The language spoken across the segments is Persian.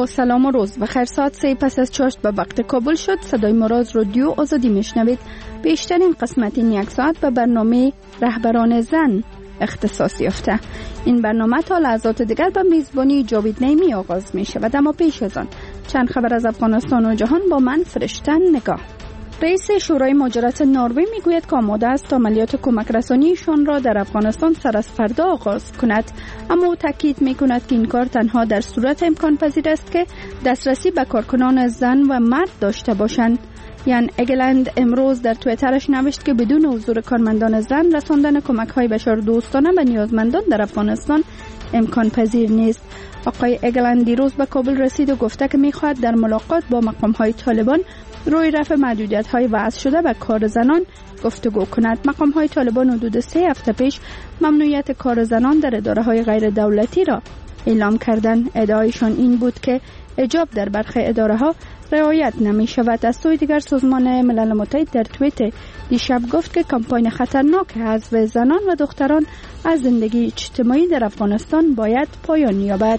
با سلام و روز بخیر. ساعت 3 پس از چاشت به وقت کابل شد. صدای مراز رادیو آزادی میشنوید. بیشترین قسمت این یک ساعت به برنامه رهبران زن اختصاص یافته. این برنامه تا لحظات دیگر به میزبانی جاوید نعیمی آغاز می شود. اما پیش از آن چند خبر از افغانستان و جهان با من فرشته نگاه. رئیس شورای مهاجرت نروژ میگوید که آماده است تا عملیات کمک رسانیشان را در افغانستان سر از فردا آغاز کند، اما او تاکید میکند که این کار تنها در صورت امکان پذیر است که دسترسی به کارکنان زن و مرد داشته باشند. یان اگلند امروز در توییترش نوشت که بدون حضور کارمندان زن رساندن کمک‌های بشردوستانه به نیازمندان در افغانستان امکان پذیر نیست. آقای اگلند دیروز به کابل رسید و گفته که می‌خواهد در ملاقات با مقام‌های طالبان روی رفع محدودیت‌های وضع شده به کار زنان گفتگو کند. مقام‌های طالبان حدود 3 هفته پیش ممنوعیت کار زنان در اداره‌های غیر دولتی را اعلام کردند. ادعایشان این بود که حجاب در برخی اداره‌ها رعایت نمی‌شود. از سوی دیگر سازمان ملل متحد در توییت دیشب گفت که کمپاین خطرناک حذف زنان و دختران از زندگی اجتماعی در افغانستان باید پایان یابد.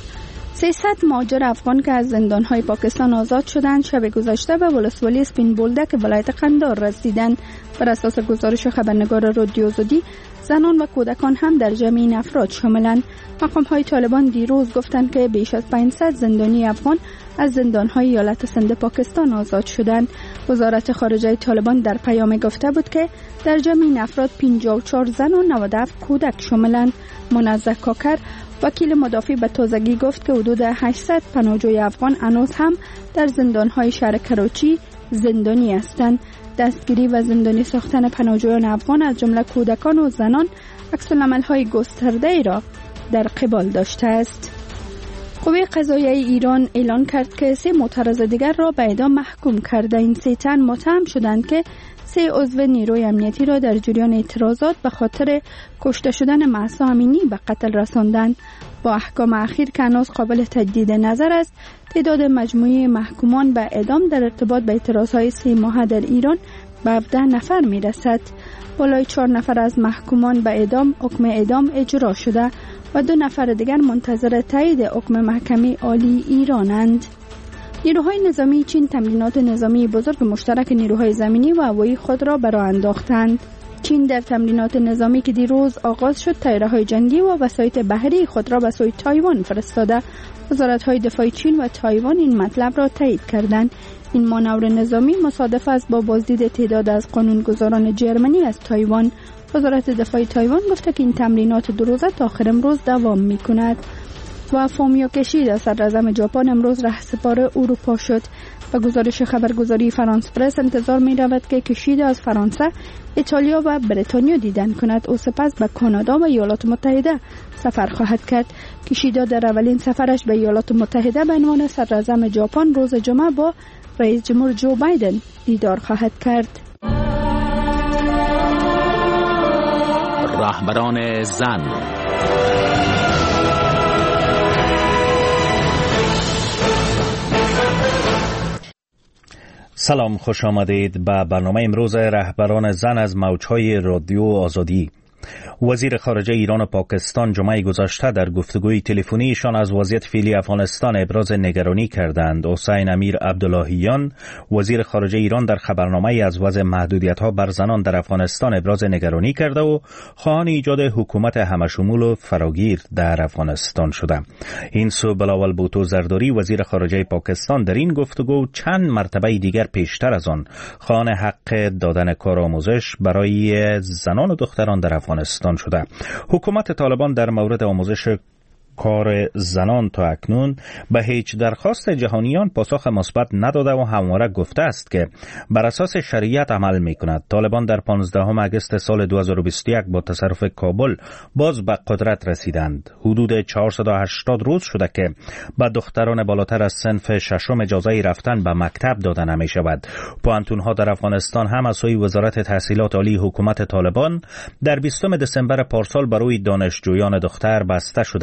300 مهاجر افغان که از زندان‌های پاکستان آزاد شدند شب گذشته به ولسوالی سپین بولدک ولایت قندار رسیدند. بر اساس گزارش خبرنگار رادیو آزادی زنان و کودکان هم در جمع این افراد شاملند. مقام‌های طالبان دیروز گفتند که بیش از 500 زندانی افغان از زندان‌های ایالت سند پاکستان آزاد شدند. وزارت خارجه طالبان در پیام گفته بود که در جمع این افراد 54 زن و 97 کودک شاملند. منزه کاکر وکیل مدافع به تازگی گفت که حدود 800 پناهجوی افغان هنوز هم در زندان‌های شهر کراچی زندانی هستند. دستگیری و زندانی ساختن پناهجویان افغان از جمله کودکان و زنان عکس‌العمل‌های گسترده‌ای را در قبال داشته است. قوه قضاییه ایران اعلان کرد که 3 معترض دیگر را به اعدام محکوم کرده. این 3 تن متهم شدند که 3 عضو نیروی امنیتی را در جریان اعتراضات به خاطر کشته شدن مهسا امینی به قتل رساندند. با احکام اخیر که هنوز قابل تجدید نظر است، تعداد مجموعی محکومان به اعدام در ارتباط با اعتراضهای 3 ماهه در ایران به 17 نفر میرسد. بالای 4 نفر از محکومان به اعدام حکم اعدام اجرا شده و 2 نفر دیگر منتظر تایید حکم محکمه عالی ایرانند. نیروهای نظامی چین تمرینات نظامی بزرگ مشترک نیروهای زمینی و هوایی خود را برآ انداختند. چین در تمرینات نظامی که دیروز آغاز شد طیاره‌های جنگی و وسایط بحری خود را به سوی تایوان فرستاده. وزارت‌های دفاع چین و تایوان این مطلب را تایید کردند. این مانور نظامی مصادف است با بازدید تعداد از قانونگذاران جرمنی از تایوان. وزارت دفاع تایوان گفته که این تمرینات 2 روزه تا آخر امروز دوام می‌کند. و فومیو کشیدا صدراعظم ژاپن امروز رهسپار اروپا شد. به گزارش خبرگزاری فرانس پرس انتظار می رود که کشیدا از فرانسه، ایتالیا و بریتانیا دیدن کند. او سپس به کانادا و ایالات متحده سفر خواهد کرد. کشیدا در اولین سفرش به ایالات متحده به عنوان صدراعظم ژاپن روز جمعه با رئیس جمهور جو بایدن دیدار خواهد کرد. رهبران زن. سلام، خوش آمدید به برنامه امروز رهبران زن از موجهای رادیو آزادی. وزیر خارجه ایران و پاکستان جمعه گذشته در گفتگوی تلفنیشان از وضعیت فعلی افغانستان ابراز نگرانی کردند. حسین امیر عبداللهیان وزیر خارجه ایران در خبرنامه از وضع محدودیت‌ها بر زنان در افغانستان ابراز نگرانی کرده و خواهان ایجاد حکومت همشمول و فراگیر در افغانستان شده. این سو بلاول بوتو زرداری وزیر خارجه پاکستان در این گفتگو چند مرتبه دیگر پیشتر از آن خواهان حق دادن کارآموزش برای زنان و دختران در افغانستان شده. حکومت طالبان در مورد آموزش کار زنان تا اکنون به هیچ درخواست جهانیان پاسخ مثبت نداده و همواره گفته است که بر اساس شریعت عمل می کند. طالبان در 15 آگوست سال 2021 با تصرف کابل باز به قدرت رسیدند. حدود 480 روز شده که به دختران بالاتر از صنف ششم اجازه رفتن به مکتب داده نمی شود. پوهنتون‌ها در افغانستان هم از سوی وزارت تحصیلات عالی حکومت طالبان در 20 دسامبر پارسال برای دانشجویان دختر بسته شدند.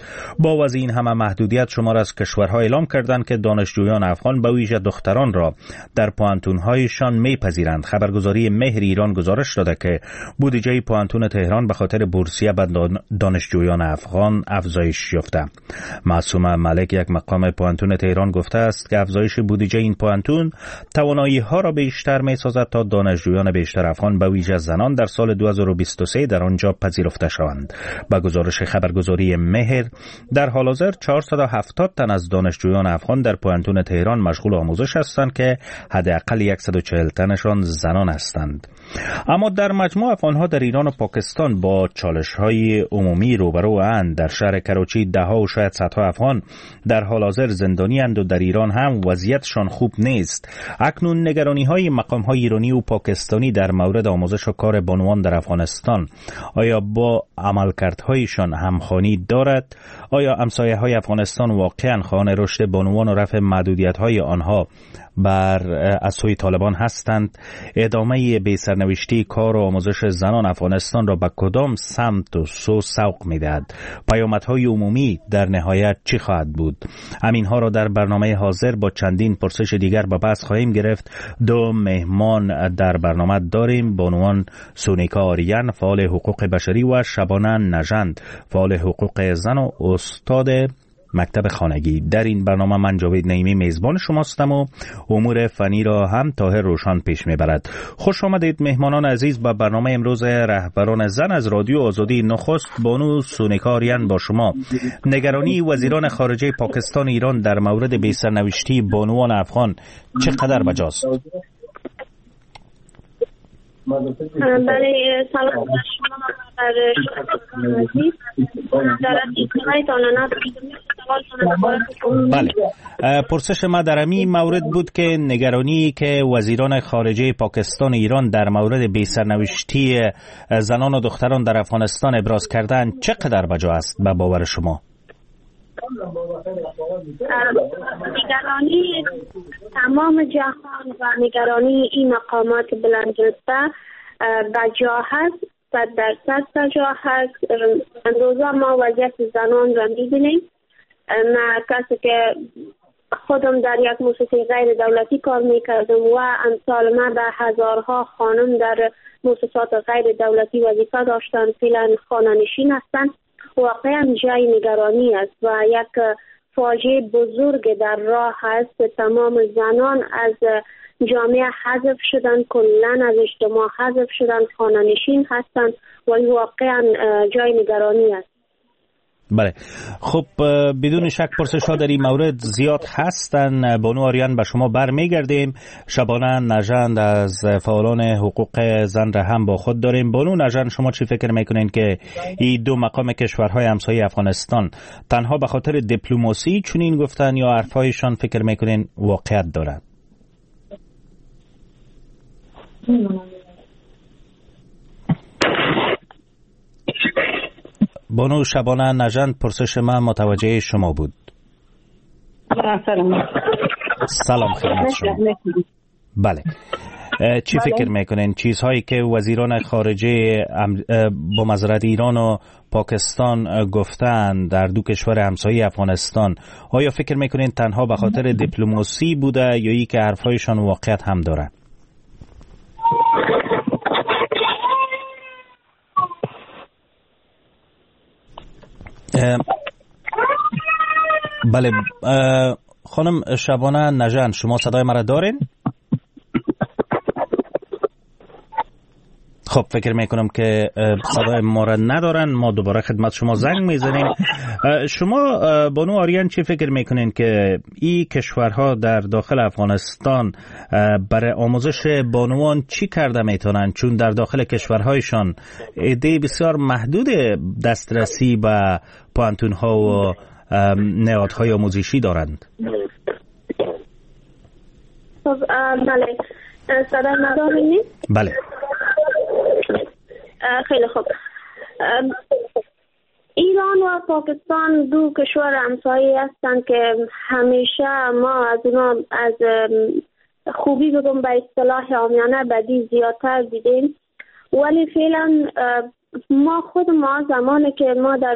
با وضع این همه محدودیت شمار از کشورها اعلام کردند که دانشجویان افغان به ویژه دختران را در پوانتون‌هایشان می‌پذیرند. خبرگزاری مهر ایران گزارش داده که بودجه پوانتون تهران به خاطر بورسیه به دانشجویان افغان افزایش یافته. معصومه ملک، یک مقام پوانتون تهران، گفته است که افزایش بودجه این پوانتون توانایی‌ها را بیشتر می‌سازد تا دانشجویان بیشتر افغان به ویژه زنان در سال 2023 در آنجا پذیرفته شوند. با گزارش خبرگزاری مهر، در حال حاضر 470 تن از دانشجویان افغان در پوانتون تهران مشغول آموزش هستند که حداقل 140 تنشان زنان هستند. اما در مجموع افغان‌ها در ایران و پاکستان با چالش‌های عمومی روبروند. در شهر کراچی ده‌ها و شاید صدها افغان در حال حاضر زندانی‌اند و در ایران هم وضعیتشان خوب نیست. اکنون نگرانی‌های مقام‌های ایرانی و پاکستانی در مورد آموزش و کار بانوان در افغانستان آیا با عملکردهایشان همخوانی دارد؟ آیا همسایه‌های افغانستان واقعاً خواهان رشد بانوان و رفع محدودیت‌های آنها از سوی طالبان هستند؟ ادامه بی سرنوشتی کار و آموزش زنان افغانستان را به کدام سمت و سو سوق می‌دهد؟ پیامدهای عمومی در نهایت چی خواهد بود؟ همینها را در برنامه حاضر با چندین پرسش دیگر به بحث خواهیم گرفت. دو مهمان در برنامه داریم: بانوان سونیکا آریان، فعال حقوق بشری، و شبانه نژند، فعال حقوق زن و استاد مکتب خانگی. در این برنامه من جاوید نعیمی میزبان شماستم و امور فنی را هم طاهر روشن پیش میبرد. خوش آمدید مهمانان عزیز به برنامه امروز رهبران زن از رادیو آزادی. نخست بانو سونیکا آریان با شما. نگرانی وزیران خارجه پاکستان و ایران در مورد بی سرنوشتی بانوان افغان چقدر بجاست؟ بله، سلام بر شما در عزیز. در بله، پرسش ما در امی مورد بود که نگرانی که وزیران خارجه پاکستان و ایران در مورد بی سرنوشتی زنان و دختران در افغانستان ابراز کردن چقدر بجا است به باور شما؟ نگرانی تمام جهان و نگرانی این مقامات بلندرتبه بجا هست، 100% بجا هست. امروزا ما وضعیت زنان را می‌بینیم. من کسی که خودم در یک مؤسسه غیر دولتی کار میکردم و امثال من به هزارها خانم در مؤسسات غیر دولتی وظیفه داشتن، فعلا خانه‌نشین هستند. واقعا جای نگرانی است و یک فاجعه بزرگ در راه است. تمام زنان از جامعه حذف شدن، کلن از اجتماع حذف شدن، خانه‌نشین هستند و واقعا جای نگرانی است. بله، خب بدون شک پرسش ها در این مورد زیاد هستن. بانو آریان به شما برمیگردیم. شبانه نژند از فعالان حقوق زن را هم با خود داریم. بانو نژند، شما چی فکر میکنین که این دو مقام کشورهای همسایه افغانستان تنها به خاطر دیپلماسی چنین گفتن یا حرفایشان فکر میکنین واقعیت دارد؟ بانو شبانه نژند، پرسش من متوجه شما بود. سلام خدمت شما. بله، چی فکر میکنین چیزهایی که وزیران خارجه با معذرت ایران و پاکستان گفتن در دو کشور همسایه افغانستان، آیا فکر میکنین تنها به خاطر دیپلماسی بوده یا ای که حرفایشان واقعیت هم داره؟ بله، خانم شبانه نژند، شما صدای مرا دارین؟ خب فکر میکنم که صدای ما را ندارن. ما دوباره خدمت شما زنگ میزنیم. شما بانو آریان چی فکر میکنین که این کشورها در داخل افغانستان برای آموزش بانوان چی کرده میتونن؟ چون در داخل کشورهایشان عده بسیار محدود دسترسی به پوانتونها و نهادهای آموزشی دارند. خب بله، صدای ما دارین؟ بله. خیلی خوب. ایران و پاکستان دو کشور همسایه هستند که همیشه ما از اونا از خوبی بگم به اصطلاح عامیانه بدی زیادتر دیدیم، ولی فعلا ما زمانی که ما در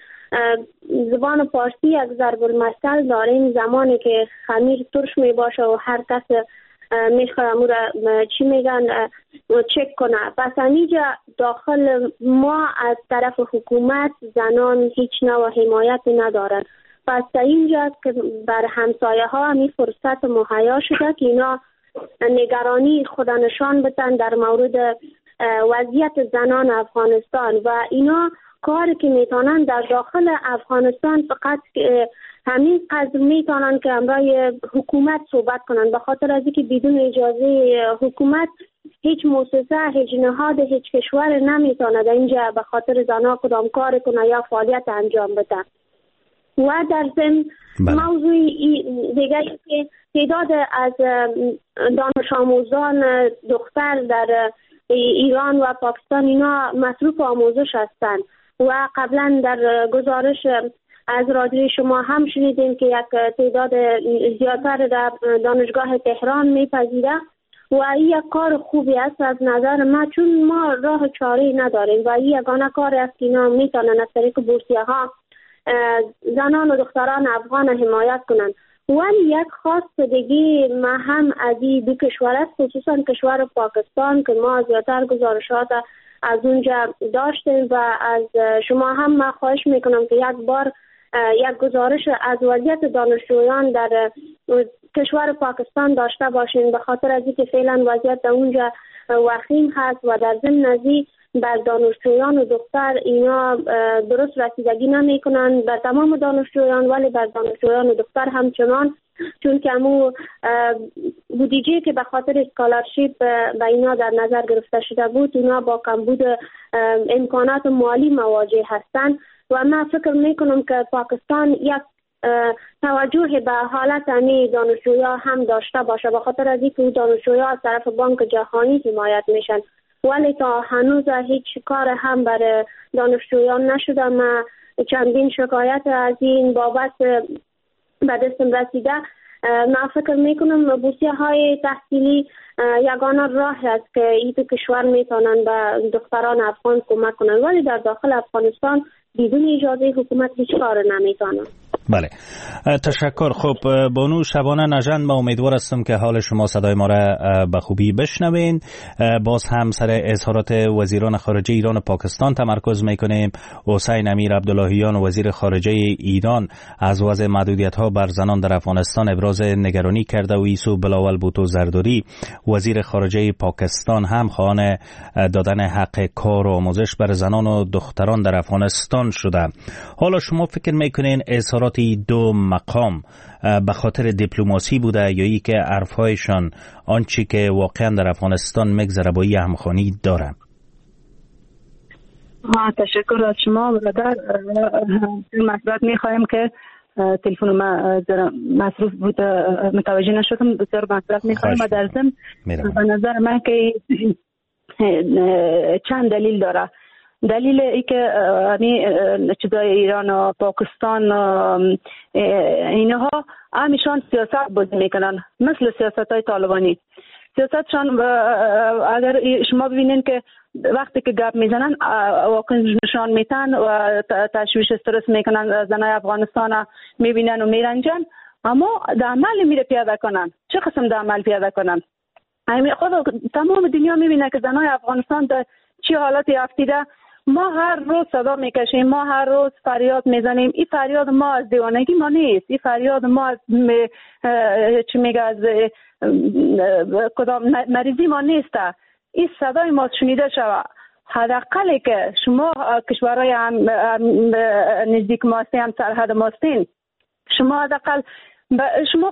زبان پارسی یک ضرب المثل داریم، زمانی که خمیر ترش می باشه و هر کس میخواه امو را چی میگن چک کنه. پس اینجا داخل ما از طرف حکومت زنان هیچ نوع حمایتی ندارن. پس اینجا که بر همسایه ها همی فرصت مهیا شده که اینا نگرانی خدا نشان بدن در مورد وضعیت زنان افغانستان و اینا کاری که میتونن در داخل افغانستان فقط همین قدر میتونن که امرای حکومت صحبت کنن، به خاطر از اینکه بدون اجازه حکومت هیچ مؤسسه، هیچ نهاد، هیچ کشور نمیتونه در اینجا به خاطر زنها کدام کار کنه یا فعالیت انجام بده. و در ضمن موضوع دیگه که تعداد از دانش آموزان دختر در ایران و پاکستان اینا مصروف آموزش هستند و قبلا در گزارش از رادیوی شما هم شنیدیم که یک تعداد زیادتر در دانشگاه تهران میپذیره و این یک کار خوبی است از نظر ما، چون ما راه چاره‌ای نداریم و این یگانه کار است که اینا میتونن از طریق بورسیه ها زنان و دختران افغان حمایت کنند. ولی یک خاص دیگه ما هم از این دو کشور است، خصوصا کشور پاکستان که ما زیادتر گزارشات از اونجا داشتیم و از شما هم ما خواهش میکنم که یک بار یک گزارش از وضعیت دانشجویان در کشور پاکستان داشته باشین، به خاطر از اینکه فعلا وضعیت در اونجا وخیم هست و در ضمن نزی بر دانشجویان و دختر اینا درست رسیدگی نمی کنن بر تمام دانشجویان، ولی بر دانشجویان و دختر همچنان، چون که امو بودجه که به خاطر اسکالرشیپ به اینا در نظر گرفته شده بود اینا با کمبود امکانات مالی مواجه هستند و من فکر میکنم که پاکستان یک توجه به حالت امی دانشجویا هم داشته باشه، به خاطر از اینکه دانشجویا از طرف بانک جهانی حمایت میشن، ولی تا هنوز هیچ کار هم برای دانشجویان نشده. من چندین شکایت از این بابت به دستم رسیده. من فکر میکنم بورسیه های تحصیلی یگانه راه است که این دو کشور میتونن به دختران افغان کمک کنن، ولی در داخل افغانستان بدون اجازه حکومت هیچ کار نمیتونن. بله، تشکر. خب بانو شبانه نژند، ما امیدوار هستم که حال شما صدای ما را به خوبی بشنوین. باز هم سر اظهارات وزیران خارجه ایران و پاکستان تمرکز میکنیم. حسین امیر عبداللهیان وزیر خارجه ایران از وضع محدودیت ها بر زنان در افغانستان ابراز نگرانی کرده و ایسو بلاول بوتو زرداری وزیر خارجه پاکستان هم خواهان دادن حق کار و آموزش بر زنان و دختران در افغانستان شده. حالا شما فکر میکنین اظهارات دو مقام به خاطر دیپلماسی بوده یا ای که حرفهایشان آنچه که واقعا در افغانستان مگذره با این همخوانی داره؟ تشکر از شما برادر. معذرت میخوایم که تلفن ما مصروف بود، متوجه نشدم، بسیار معذرت میخوایم. و در ضمن به نظر من که چند دلیل داره. دلیل ای که چیزای ایران و پاکستان اینها همیشان سیاست بازی میکنن، مثل سیاست های طالبانی. سیاستشان اگر شما ببینین که وقتی که گپ میزنن واقعا نشان میتن و تشویش استرس میکنن زنای افغانستان میبینن و میرنجن، اما در عمل میره پیاده کنن. چه قسم در عمل پیاده کنن؟ خود تمام دنیا میبینه که زنای افغانستان در چه حالتی افتیده. ما هر روز صدا میکشیم، ما هر روز فریاد میزنیم. این فریاد ما از دیوانگی ما نیست، این فریاد ما از چی میگه از کدام مریضی ما نیست. این صدای ما شنیده شود. حداقل که شما کشورهای نزدیک ما هستین، هم سرحد ما هستین، شما حداقل شما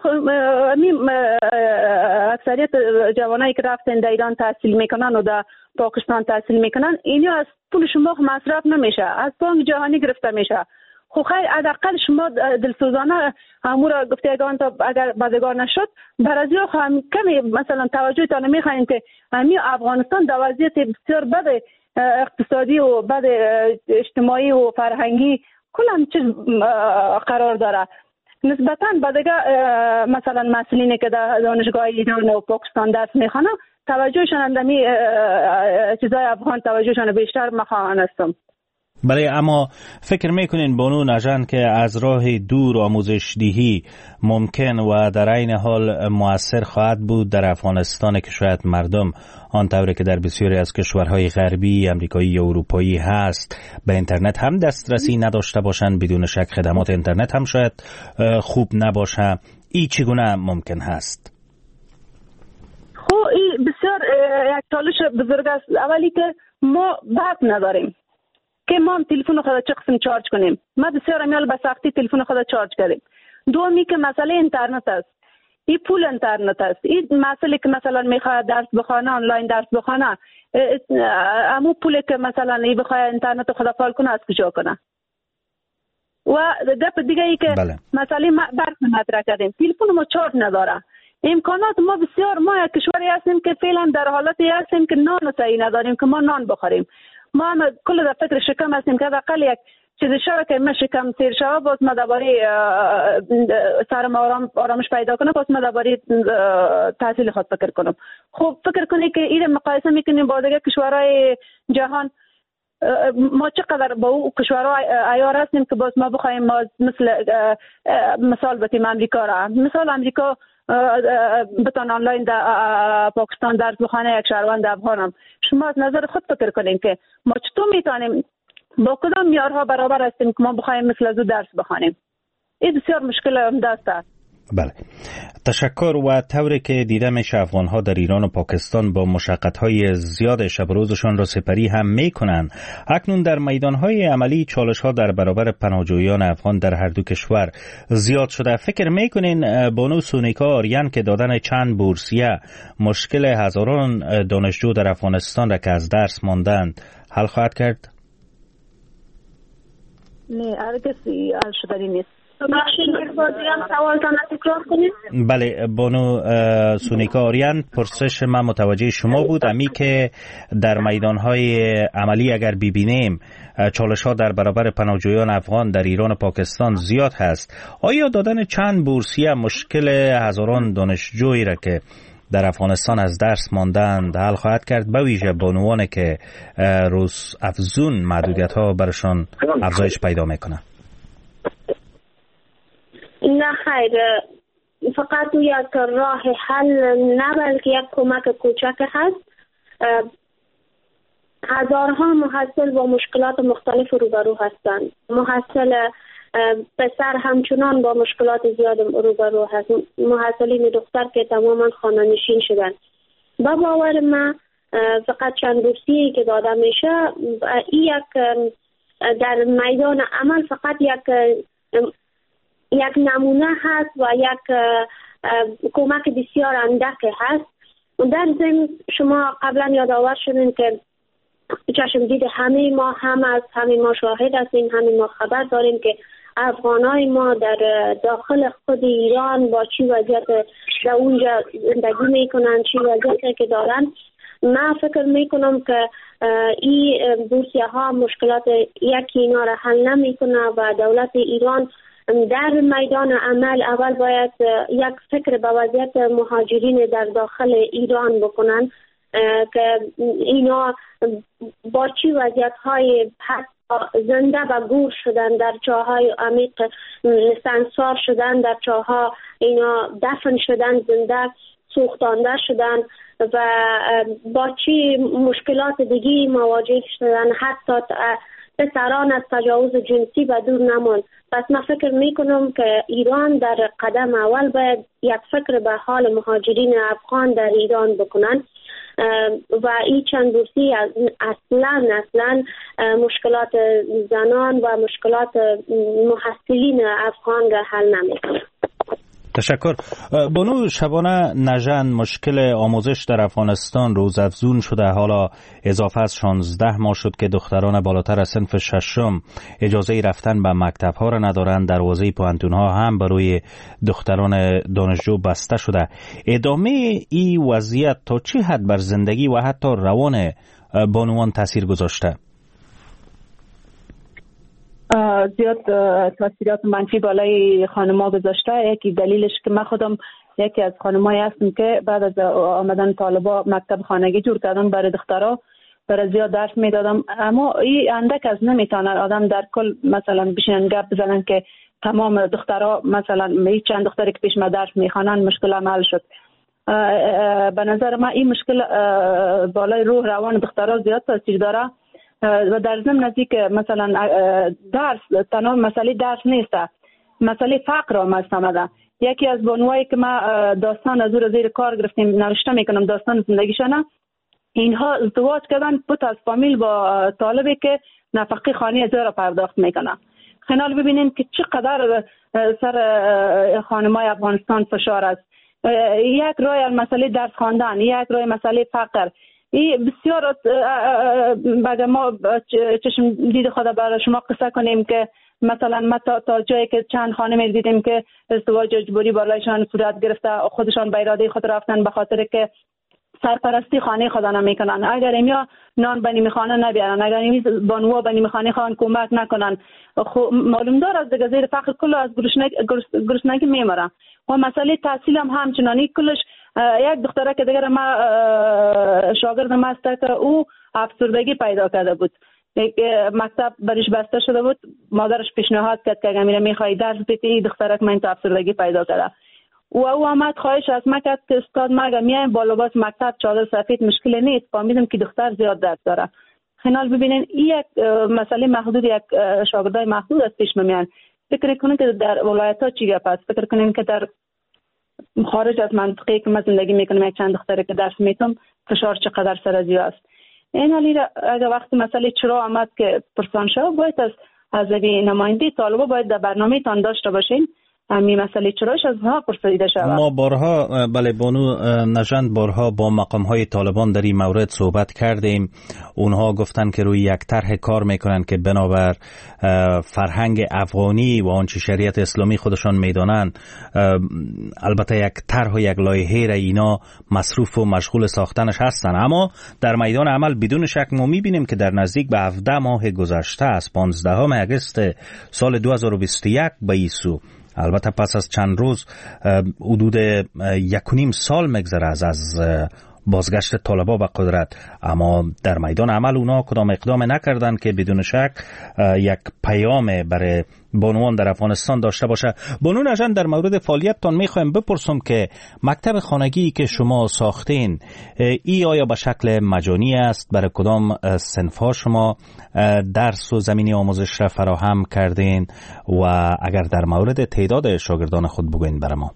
اکثریت جوانایی که رفتن در ایران تحصیل میکنن و در پاکستان تحصیل میکنن، اینا از پول شما مصرف نمیشه، از بانک جهانی گرفته میشه. خب خیر، حداقل شما دلسوزانه امور گفتگان تا اگر بدگار نشد برازیل هم کمی مثلا توجهتان میخواین که همین افغانستان در وضعیت بسیار بد اقتصادی و بد اجتماعی و فرهنگی کلا چیز قرار داره. نسبتاً به دیگه مثلا مسئولینی که در دانشگاه ایران و پاکستان درس میخوانن توجهشان اندمی چیزای افغان توجهشان بیشتر مخواهان هستم. بله، اما فکر میکنین بانو نژند که از راه دور آموزش دیهی ممکن و در عین حال مؤثر خواهد بود در افغانستان که شاید مردم آنطوری که در بسیاری از کشورهای غربی، امریکایی یا اروپایی هست به اینترنت هم دسترسی نداشته باشند؟ بدون شک خدمات اینترنت هم شاید خوب نباشه. این چگونه ممکن هست؟ خب این بسیار یک چالش بزرگ است. اولی که ما برق نداریم که ما تلفن خود چه قسم چارج کنیم. ما بسیار امیال به سختی تلفن خود چارج کردیم. دومی که مسئله اینترنت است. این پول اینترنت است. این مسئله که مثلا میخواد درس بخونه، آنلاین درس بخونه، امو پولی که مثلا ای بخواد اینترنت خود فعال کنه از کجا کنه؟ و گپ دیگه ای که مسئله برق مطرح کردیم، تلفن ما چارج نداره. امکانات ما بسیار، ما یک کشوری هستیم که فعلا در حالتی هستیم که نان صحیح نداریم که ما نان بخوریم. ما هم کل در فکر شکم هستیم که حداقل یک چیزی شوه که ما شکم سیر شوه، باز ما درباره سرم آرامش پیدا کنم، باز ما درباره تحصیل خود فکر کنم. خب فکر کنی که این مقایسه میکنیم با دیگه کشورهای جهان، ما چقدر با او کشورها عیار هستیم که باز ما بخوایم مثال بتیم امریکا را. مثال امریکا بتان آنلاین در پاکستان درس بخونه، یک شهروند افغانم. شما از نظر خود فکر کنین که ما چطور میتونیم با کدام معیارها برابر هستیم که ما بخوایم مثل از او درس بخونیم؟ این بسیار مشکل عمده است. بله، تشکر. و طوری که دیده میشه افغان‌ها در ایران و پاکستان با مشقت‌های زیاد شب روزشان را سپری هم میکنن. اکنون در میدان‌های عملی چالش‌ها در برابر پناهجویان افغان در هر دو کشور زیاد شده. فکر میکنین بانو سونیکا آریان که دادن چند بورسیه مشکل هزاران دانشجو در افغانستان را که از درس ماندند حل خواهد کرد؟ نه، هرگز حل شدنی نیست. بله بانو سونیکا آریان، پرسش من متوجه شما بود. امی که در میدانهای عملی اگر ببینیم چالش ها در برابر پناهجویان افغان در ایران و پاکستان زیاد هست، آیا دادن چند بورسیه مشکل هزاران دانشجویی را که در افغانستان از درس ماندند حل خواهد کرد، به ویژه بانوانی که روز افزون محدودیت ها برشان افزایش پیدا میکنه؟ نه خیر، فقط یک راه حل نه بلکه یک کمک کوچک هست. هزارها محصل با مشکلات مختلف روبرو هستند. محصل پسر همچنان با مشکلات زیاد روبرو هست. محصلین دختر که تماما خانه‌نشین شدن. با باور من فقط چند بورسیه‌ای که داده میشه یک در میدان عمل فقط یک نمونه هست و یک کمک بسیار اندک هست. در ضمن شما قبلا یادآور شدین که چشم دید همه ما همه ما شاهد هستیم، همه ما خبر داریم که افغانای ما در داخل خود ایران با چی وضعیت در اونجا زندگی میکنن، چی وضعیتی که دارن. من فکر میکنم که این بورسیه ها مشکلات یکی اینا را حل نمیکنه و دولت ایران در میدان عمل اول باید یک فکر به وضعیت مهاجرین در داخل ایران بکنن که اینا با چی وضعیت های زنده و گور شدن، در چاهای عمیق سنگسار شدن، در چاها اینا دفن شدن، زنده سوختانده شدن و با چی مشکلات دیگی مواجه شدن، حتی پسران از تجاوز جنسی به دور نماند. پس من فکر میکنم که ایران در قدم اول باید یک فکر به حال مهاجرین افغان در ایران بکنن و این چند بورسی اصلا مشکلات زنان و مشکلات محصلین افغان را حل نمیکنه. تشکر. بانو شبانه نژند، مشکل آموزش در افغانستان روز افزون شده. حالا اضافه از 16 ماه شد که دختران بالاتر از صنف ششم اجازه رفتن به مکتب ها را ندارند. دروازه پوهنتون ها هم برای دختران دانشجو بسته شده. ادامه این وضعیت تا چه حد بر زندگی و حتی روان بانوان تاثیر گذاشته؟ زیاد تاثیرات منفی بالای خانم‌ها گذاشته. یکی دلیلش که من خودم یکی از خانمایی هستم که بعد از آمدن طالبا مکتب خانگی جور کردم برای دخترها، برای زیاد درس میدادم. اما این اندک از نمیتونه آدم در کل مثلا بشینن گپ بزنن که تمام دخترها مثلا هیچ چند دختری که پیش ما درس میخوانن مشکل حل شد. به نظر من این مشکل بالای روح روان دخترها زیاد تاثیر داره و در ضمن نزدیک مثلا درس تنها مسئله درس نیست، مسئله فقر هم هست. یکی از بانوایی که ما داستان از زیر کار گرفتیم نوشته میکنم داستان زندگیشانه، اینها ازدواج کردن پت از فامیل با طالبی که نفقه خانه از را پرداخت میکنه. خنال ببینین که چقدر سر خانمای افغانستان فشار است. یک راه مسئله درس خواندن، یک راه مسئله فقر. این بسیار بعد ما چشم دید خدا برای شما قصه کنیم که مثلا ما تا جایی که چند خانم دیدیم که ازدواج اجباری بالایشان صورت گرفته، خودشان به اراده خود رفتن به خاطر که سرپرستی خانه خدا نمیکنن. اگر اینا نان به نیمخانه نبیارن، اگر این بانوها به نیمخانه خان کمک نکنن، معلوم دار از دیگه زیر فقر کل از گرسنگی میمرن. و مسئله تحصیل هم همچنانی کلش. یک دختره که دیگر ما شاگردم است که او افسردگی پیدا کرده بود، مکتب برش بسته شده بود، مادرش پیشنهاد کرد که اگر میخوای درس بدی دختره که من تو افسردگی پیدا کرده و او آمد خواهش از ما کرد که استاد ما اگر میایم با لباس مکتب چادر سفید مشکل نیست، فهمیدم که دختر زیاد درس داره. خنال ببینین این یک مسئله محدود، یک شاگردای محدود از پیش میان. فکر کنین که در ولایت‌ها چی گپ است، فکر کنین که در خارج از منطقه که ما زندگی میکنیم یک چند دختری که درس میتونم فشار چقدر سر زیاد است. این حالی اگر وقتی مسئله چرا آمد که پرسان شد، باید از نماینده طالبا باید در برنامه تان داشته باشین همین مسئله چراش از ها پرسیده شود. ما بارها بله بانو نژند بارها با مقام های طالبان در این مورد صحبت کردیم. اونها گفتن که روی یک طرح کار میکنن که بنابر فرهنگ افغانی و آنچه شریعت اسلامی خودشان میدانن، البته یک طرح و یک لایحه را اینا مصروف و مشغول ساختنش هستن. اما در میدان عمل بدون شک ما میبینیم که در نزدیک به 17 ماه گذشته از 15 اگست سال 2021 به این سو، البته پس از چند روز حدود 1.5 سال میگذره از بازگشت طالبا به قدرت، اما در میدان عمل اونا کدام اقدام نکردن که بدون شک یک پیام برای بانوان در افغانستان داشته باشه. بانو نژند، در مورد فعالیتتان میخوایم بپرسم که مکتب خانگی که شما ساختین ای آیا به شکل مجانی است؟ برای کدام صنف‌ها شما درس و زمینی آموزش را فراهم کردین و اگر در مورد تعداد شاگردان خود بگوین برای ما.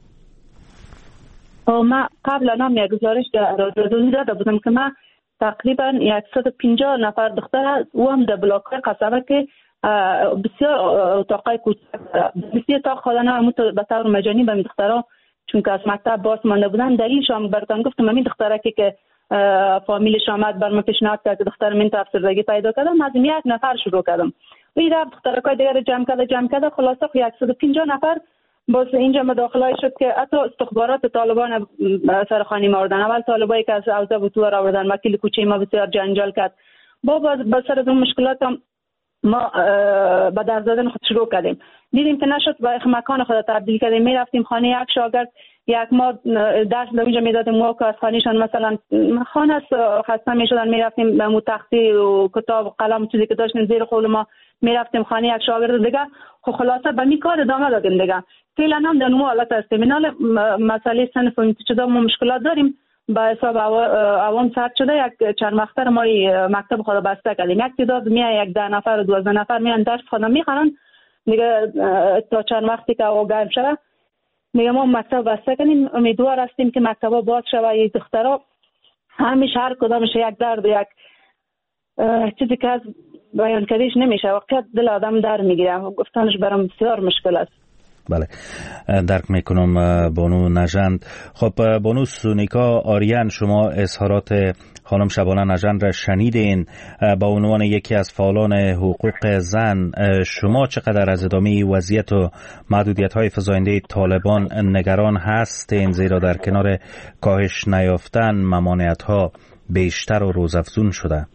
ما قبل نام یک گزارش داده بودم که ما تقریبا 150 نفر دختر و هم در بلاک‌های قصبه که بسیار اتاقای کوچک بسیار اتاق خودن هم به طور مجانی به دخترها چون که از مکتب باز مانده بودن. دلیلش هم براتون گفتم همین دختره که فامیلش آمد بر من پیشنهاد کرد که دختر من تو افسردگی پیدا کردم، از یک نفر شروع کردم و این رفت دخترکای دیگر جمع کرده خلاصه 150 نفر باز اینجا مداخله شد که حتی استخبارات طالبان سرخانی ماردن. اول طالبایی که از اوضاع بطور آوردن، وکیل کوچه ما بسیار جنجال کرد. با سر از اون مشکلات هم ما به درد دادن خود شروع کردیم. دیدیم که نشد و مکان خود تبدیل کردیم. می رفتیم خانه یک شاگرد یک ما درس در اونجا می دادیم و که از خانهشان مثلا خانه خسته می شدن، می رفتیم به تختی و کتاب قلم چیزی که داشتیم زیر قول ما می رفتیم خانه یک شاگرد دیگه. خلاصه به می کار ادامه دادیم دیگه. فعلا هم در نمو حالت هستیم. اینال مسئله صنف و چیزا ما مشکلات داریم. با حساب عوام سرد شده یک چند وقتر ما مکتب خود بسته کردیم. یک تعداد میان 10 نفر و 12 نفر میان درس خودم میخوانن دیگه تا چند وقتی که هوا گرم شده دیگه ما مکتب بسته کردیم. امیدوار هستیم که مکتبا باز شود. این دخترها همیشه هر کدامش یک درد یک چیزی که از بیان کردیش نمیشه، واقعا دل آدم در میگیره. گفتنش برام بسیار مشکل است. بله درک میکنم بانو نژند. خب بانو سونیکا آریان، شما اظهارات خانم شبانه نژند را شنیدین. با عنوان یکی از فعالان حقوق زن شما چقدر از ادامه وضعیت و محدودیت‌های فزاینده طالبان نگران هستین، زیرا در کنار کاهش نیافتن ممانعت‌ها بیشتر و روزافزون شده؟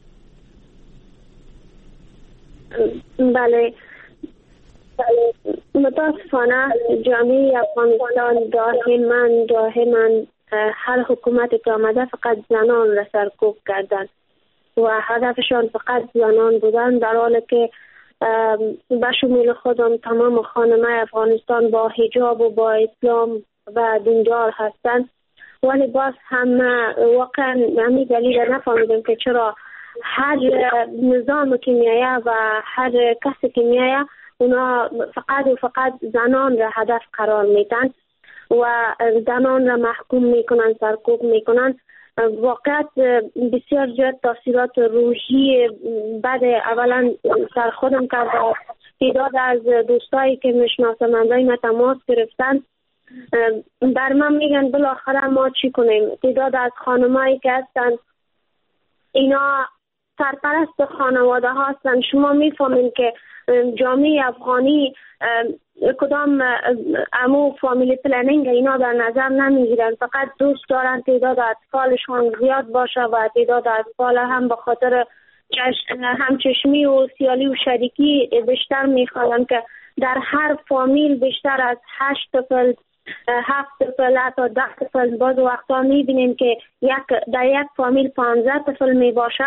بله متاسفانه جامعه افغانستان دائما هر حکومتی که آمده فقط زنان را سرکوب کردن و هدفشان فقط زنان بودن، در حالی که به شمول خودم تمام خانمه افغانستان با حجاب و با اسلام و دیندار هستند، ولی باز هم واقعا همین دلیل نفهمیدم که چرا هر نظام که میایه و هر کسی که میایه اونا فقط زنان را هدف قرار میدن و زنان را محکوم میکنن، سرکوب میکنن. واقعا بسیار زیاد تاثیرات روحی بد اولا سر خودم کرد. تعداد از دوستایی که میشناسم من تماس گرفتن، بر من میگن بالاخره ما چی کنیم. تعداد از خانمایی که هستن اینا سرپرست خانواده هستن. شما میفهمین که جامعه افغانی کدام امو فامیلی پلنینگ اینا در نظر نمیگیرن، فقط دوست دارن تعداد اطفالشان زیاد باشه و تعداد اطفال هم به خاطر همچشمی و سیالی و شریکی بیشتر میخوان که در هر فامیل بیشتر از 8 طفل 7 طفل حتی 10 طفل. باز وقتا میبینیم که در یک فامیل 15 طفل میباشه.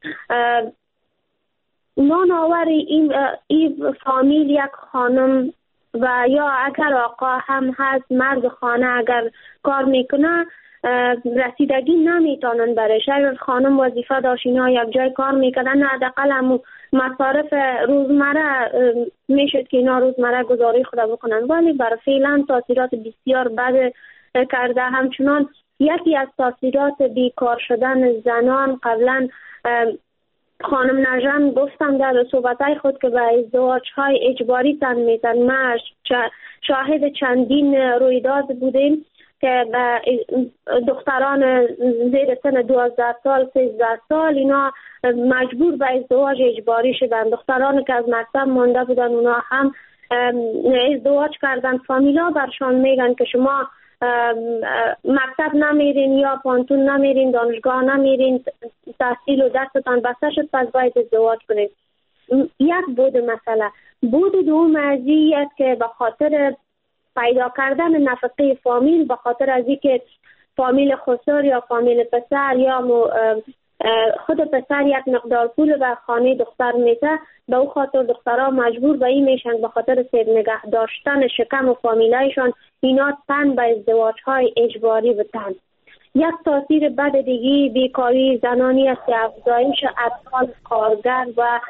نانآور این فامیل یک خانم و یا اگر آقا هم هست مرد خانه اگر کار میکنه رسیدگی نمیتونن برش. اگر خانم وظیفه داشت اینا یک جای کار میکنن حداقل هم مصارف روزمره میشد که اینا روزمره گزارش خود بکنن، ولی برای فعلا تاثیرات بسیار بد کرده. همچنان یکی از تاثیرات بیکار شدن زنان، قبلا خانم نژن گفتم در صحبتهای خود که به ازدواج‌های اجباری تن میتن. ما شاهد چندین رویداد بودیم که دختران زیر سن 12 سال 13 سال اینا مجبور به ازدواج اجباری شدن. دختران که از مکتب مانده بودن اونا هم ازدواج کردن. فامیلا برشان میگن که شما مکتب نمیرین یا پانتون نمیرین، دانشگاه نمیرین، تحصیل و دستتان بسته شد پس باید ازدواج کنید. یک بود مسئله. بود دوم ازیت که به خاطر پیدا کردن نفقه فامیل، به خاطر از اینکه فامیل خسر یا فامیل پسر یا خود پسر یک مقدار پول به خانه دختر میده، به او خاطر دخترها مجبور به این میشن به خاطر سیر نگه داشتن شکم و فامیلایشان اینا تن به ازدواج‌های اجباری بتن. یک تاثیر بد دیگه بیکاری زنانی است که افزایش اطفال کارگر و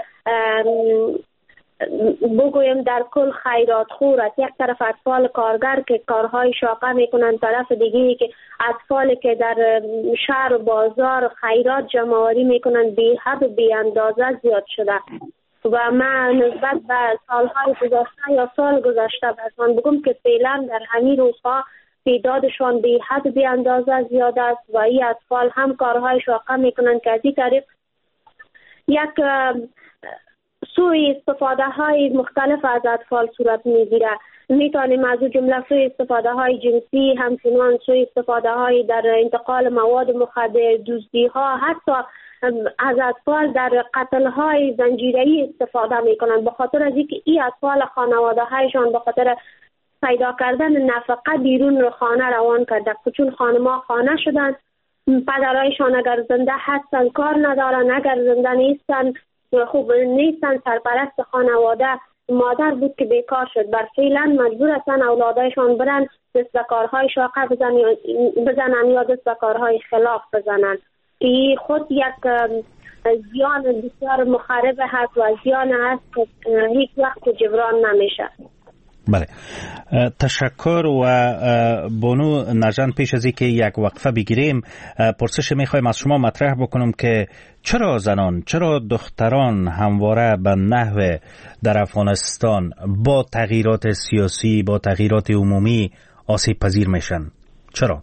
بگویم در کل خیرات خور است. یک طرف اطفال کارگر که کارهای شاقه میکنن، طرف دیگه که اطفال که در شهر و بازار خیرات جمع‌آوری میکنن بی حد و بی اندازه زیاد شده. و من نسبت به سالهای گذشته یا سال گذشته بازم بگم که فعلا در همین روزها تعدادشان بی حد بی اندازه زیاد است و این اطفال هم کارهای شاقه میکنن که از این طریق یک سوء استفاده های مختلف از اطفال صورت میگیره. میتونیم از جمله سوء استفاده های جنسی، همچنان سوء استفاده های در انتقال مواد مخدر، دزدی ها، حتی از اطفال در قتل های زنجیره‌ای استفاده میکنن به خاطر از اینکه این اطفال خانواده هایشان به خاطر پیدا کردن نفقه بیرون رو خانه روان کرده. چون خانم‌ها خانه شدن، پدرایشان اگر زنده هستن کار ندارن، اگر زنده نیستن خوب نیستن، سرپرست خانواده مادر بود که بیکار شد. بر فعلا مجبور هستن اولادایشان برن دست به کارهای شاقه بزنن یا دست به کارهای خلاف بزنن. این خود یک زیان بسیار مخرب هست و زیان هست که هیچ وقت جبران نمیشه. بله، تشکر. و بانو نژن، پیش از اینکه یک وقفه بگیریم پرسش میخوایم از شما مطرح بکنم که چرا زنان، چرا دختران همواره به نحو در افغانستان با تغییرات سیاسی، با تغییرات عمومی آسیب پذیر میشن؟ چرا؟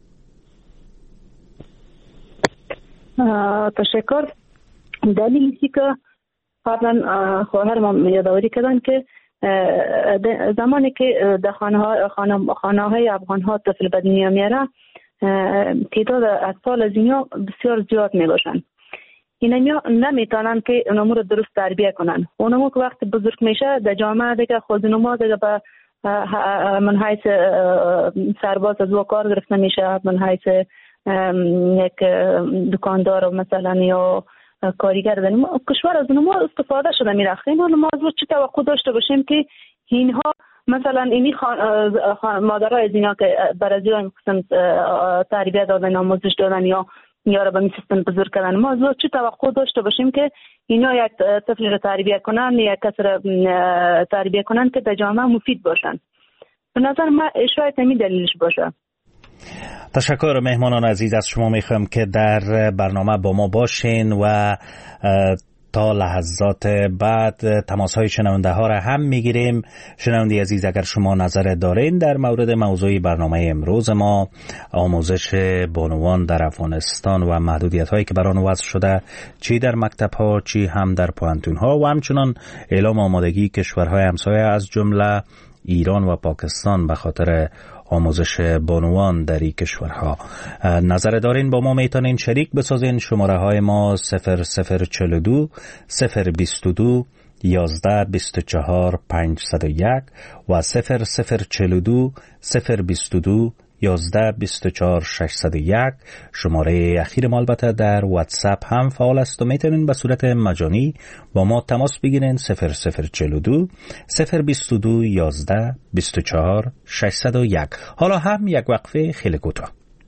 تشکر. دلیلی که قبلا خواهرم یادآوری کردن که زمانی که در خانه های افغان ها طفل به دنیا میاره تعداد اطفال از اینها بسیار زیاد می باشن. اینا نمیتونن که اونمو رو درست تربیت کنن. اونمو که وقتی بزرگ میشه در جامعه دیگه خودنما دیگه به من حیث سرباز از کار گرفته میشه، من حیث یک دکاندار مثلا یا کارگر در کشور از اونمو استفاده شده میرخه. اینو ما از چه توقع داشته باشیم که اینها مثلا اینی مادرای از اینا که برای های قسم تربیت دادن، آموزش دادن یا را به می سیستم بزرگ کردن، ما از چه توقع داشته باشیم که اینا یک طفل را تربیت کنن، یک کس را تربیت کنن که در جامعه مفید باشن. به نظر من شاید همین دلیلش باشه. تشکر مهمانان عزیز، از شما میخوام که در برنامه با ما باشین و تا لحظات بعد تماس های شنونده ها را هم میگیریم. شنونده عزیز، اگر شما نظر دارین در مورد موضوع برنامه امروز ما، آموزش بانوان در افغانستان و محدودیت هایی که بر آن وضع شده، چی در مکتب ها چی هم در پوهنتون ها، و همچنان اعلام آمادگی کشورهای همسایه از جمله ایران و پاکستان به خاطر آموزش بانوان در این کشورها. نظر دارین با ما میتونین شریک بسازین. شماره های ما 0042 022 11 24 501 و 0042 022 11 24 601. شماره اخیر ما البته در واتساپ هم فعال است و میتونین به صورت مجانی با ما تماس بگیرین. 0042 022 11 24 601. حالا هم یک وقفه خیلی کوتاه.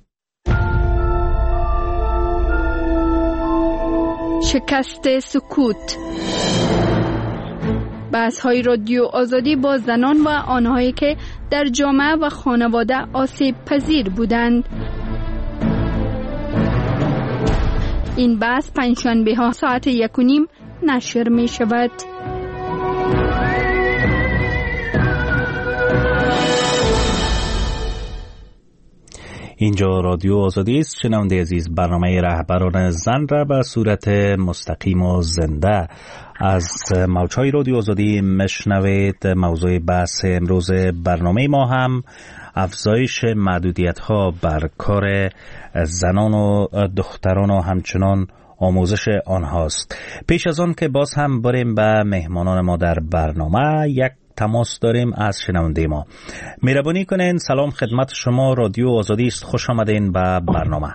شکست سکوت. بحث‌های رادیو آزادی با زنان و آنهایی که در جامعه و خانواده آسیب پذیر بودند. این بحث پنجشنبه ها ساعت 1:30 نشر می شود. اینجا رادیو آزادی است. شنونده عزیز، برنامه رهبران زن را به صورت مستقیم و زنده از موجهای رادیو آزادی مشنوید. موضوع بحث امروز برنامه ما هم افزایش محدودیت ها بر کار زنان و دختران و همچنان آموزش آنهاست. پیش از آن که باز هم بریم به مهمانان ما در برنامه، یک تماس داریم از شنونده ما. مهربانی کنین. سلام خدمت شما، رادیو آزادی است، خوش آمدین به برنامه.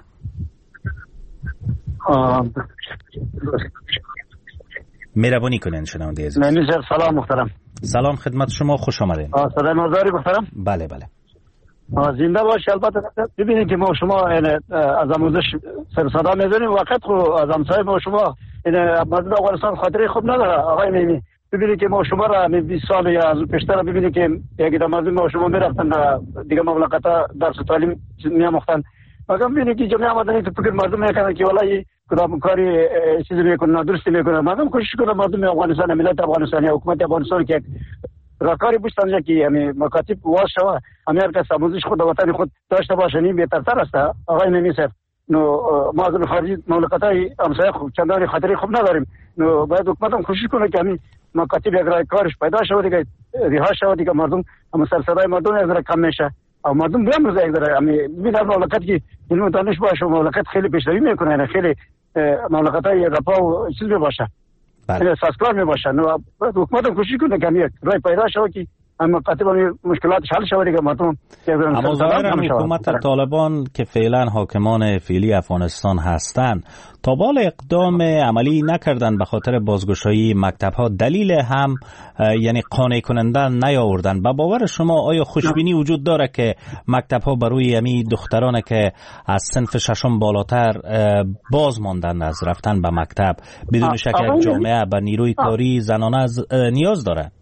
مهربانی کنین شنونده عزیز. سلام محترم. سلام خدمت شما، خوش آمدین. صدای ما داری محترم؟ بله بله. زنده باش. البته ببینید که ما شما از آموزش سر صدا میزنیم، وقت خو از همسایه ما شما مردم افغانستان خاطره خوب نداره. آقای میمی ببینید که ما شما را 20 سال یا از پیشتر ببینید که یک مردم ما شما میرفتن دیگه مملکت درس و تعلیم میاموختن، مگر ببینید که جمعیت مدنی تو فکر مردم میکنن که والله کدام کاری چیزی میکنه درست میکنه. مردم کوشش کنه مردم افغانستان، ملت افغانستان یا حکومت افغانستان که راکاری بوستن که همین مکاتب واس شوه، همین هر کس آموزش خود وطن خود داشته باشه، این بهترتر است. آقای نمیسر نو ما از خارجی مملکت‌های همسایه خوب چندان خاطری خوب نداریم. نو باید حکومت هم کوشش کنه که همین مکاتب یک کارش پیدا شود دیگه، رها شود دیگه، مردم هم سر صدای مردم یک ذره کم میشه او مردم بیان روز یک ذره همین ببین مملکت که علم دانش باشه، مملکت خیلی پیشروی میکنه، خیلی مملکت‌های رفاه و چیز باشه، خیلی سازگار میباشه. نو باید حکومت هم کوشش کنه که همین راه پیدا شود که اما قطعا مشکلات حل شود دیگه مردم. اما ظاهرا حکومت طالبان که فعلا حاکمان فعلی افغانستان هستند تا بال اقدام عملی نکردن به خاطر بازگشایی مکتب ها. دلیل هم یعنی قانع کننده نیاوردن. با باور شما آیا خوشبینی وجود داره که مکتب ها بروی همی دختران که از صنف ششم بالاتر باز ماندن از رفتن به مکتب؟ بدون شک یک جامعه به نیروی کاری زنانه نیاز داره.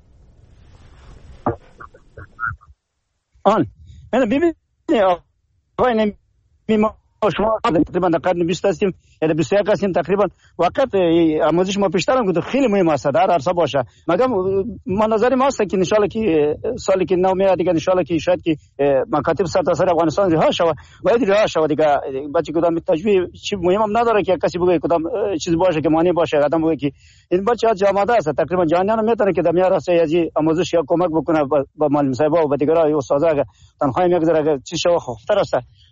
ببینید آقای ما شما تقریبا در قرن 20 هستیم یا 21 هستیم تقریبا. وقت آموزش ما پیشترم گفتم خیلی مهم است در عرصه باشه، مگر ما نظری ما است که ان شاء الله که سالی که نو میاد دیگه ان شاء الله که شاید که مکاتب سرتاسر افغانستان رها شود، باید رها شود دیگه. بچه کدام تجربه چی مهم هم نداره که کسی بگه کدام چیز باشه که معنی باشه، آدم بگه که این بچه از جامعه است تقریبا جانیان میتونه که دمیار است از آموزش یا کمک بکنه با معلم صاحب و دیگرای استادا تنخواه یک ذره چیز شو خوبتر است.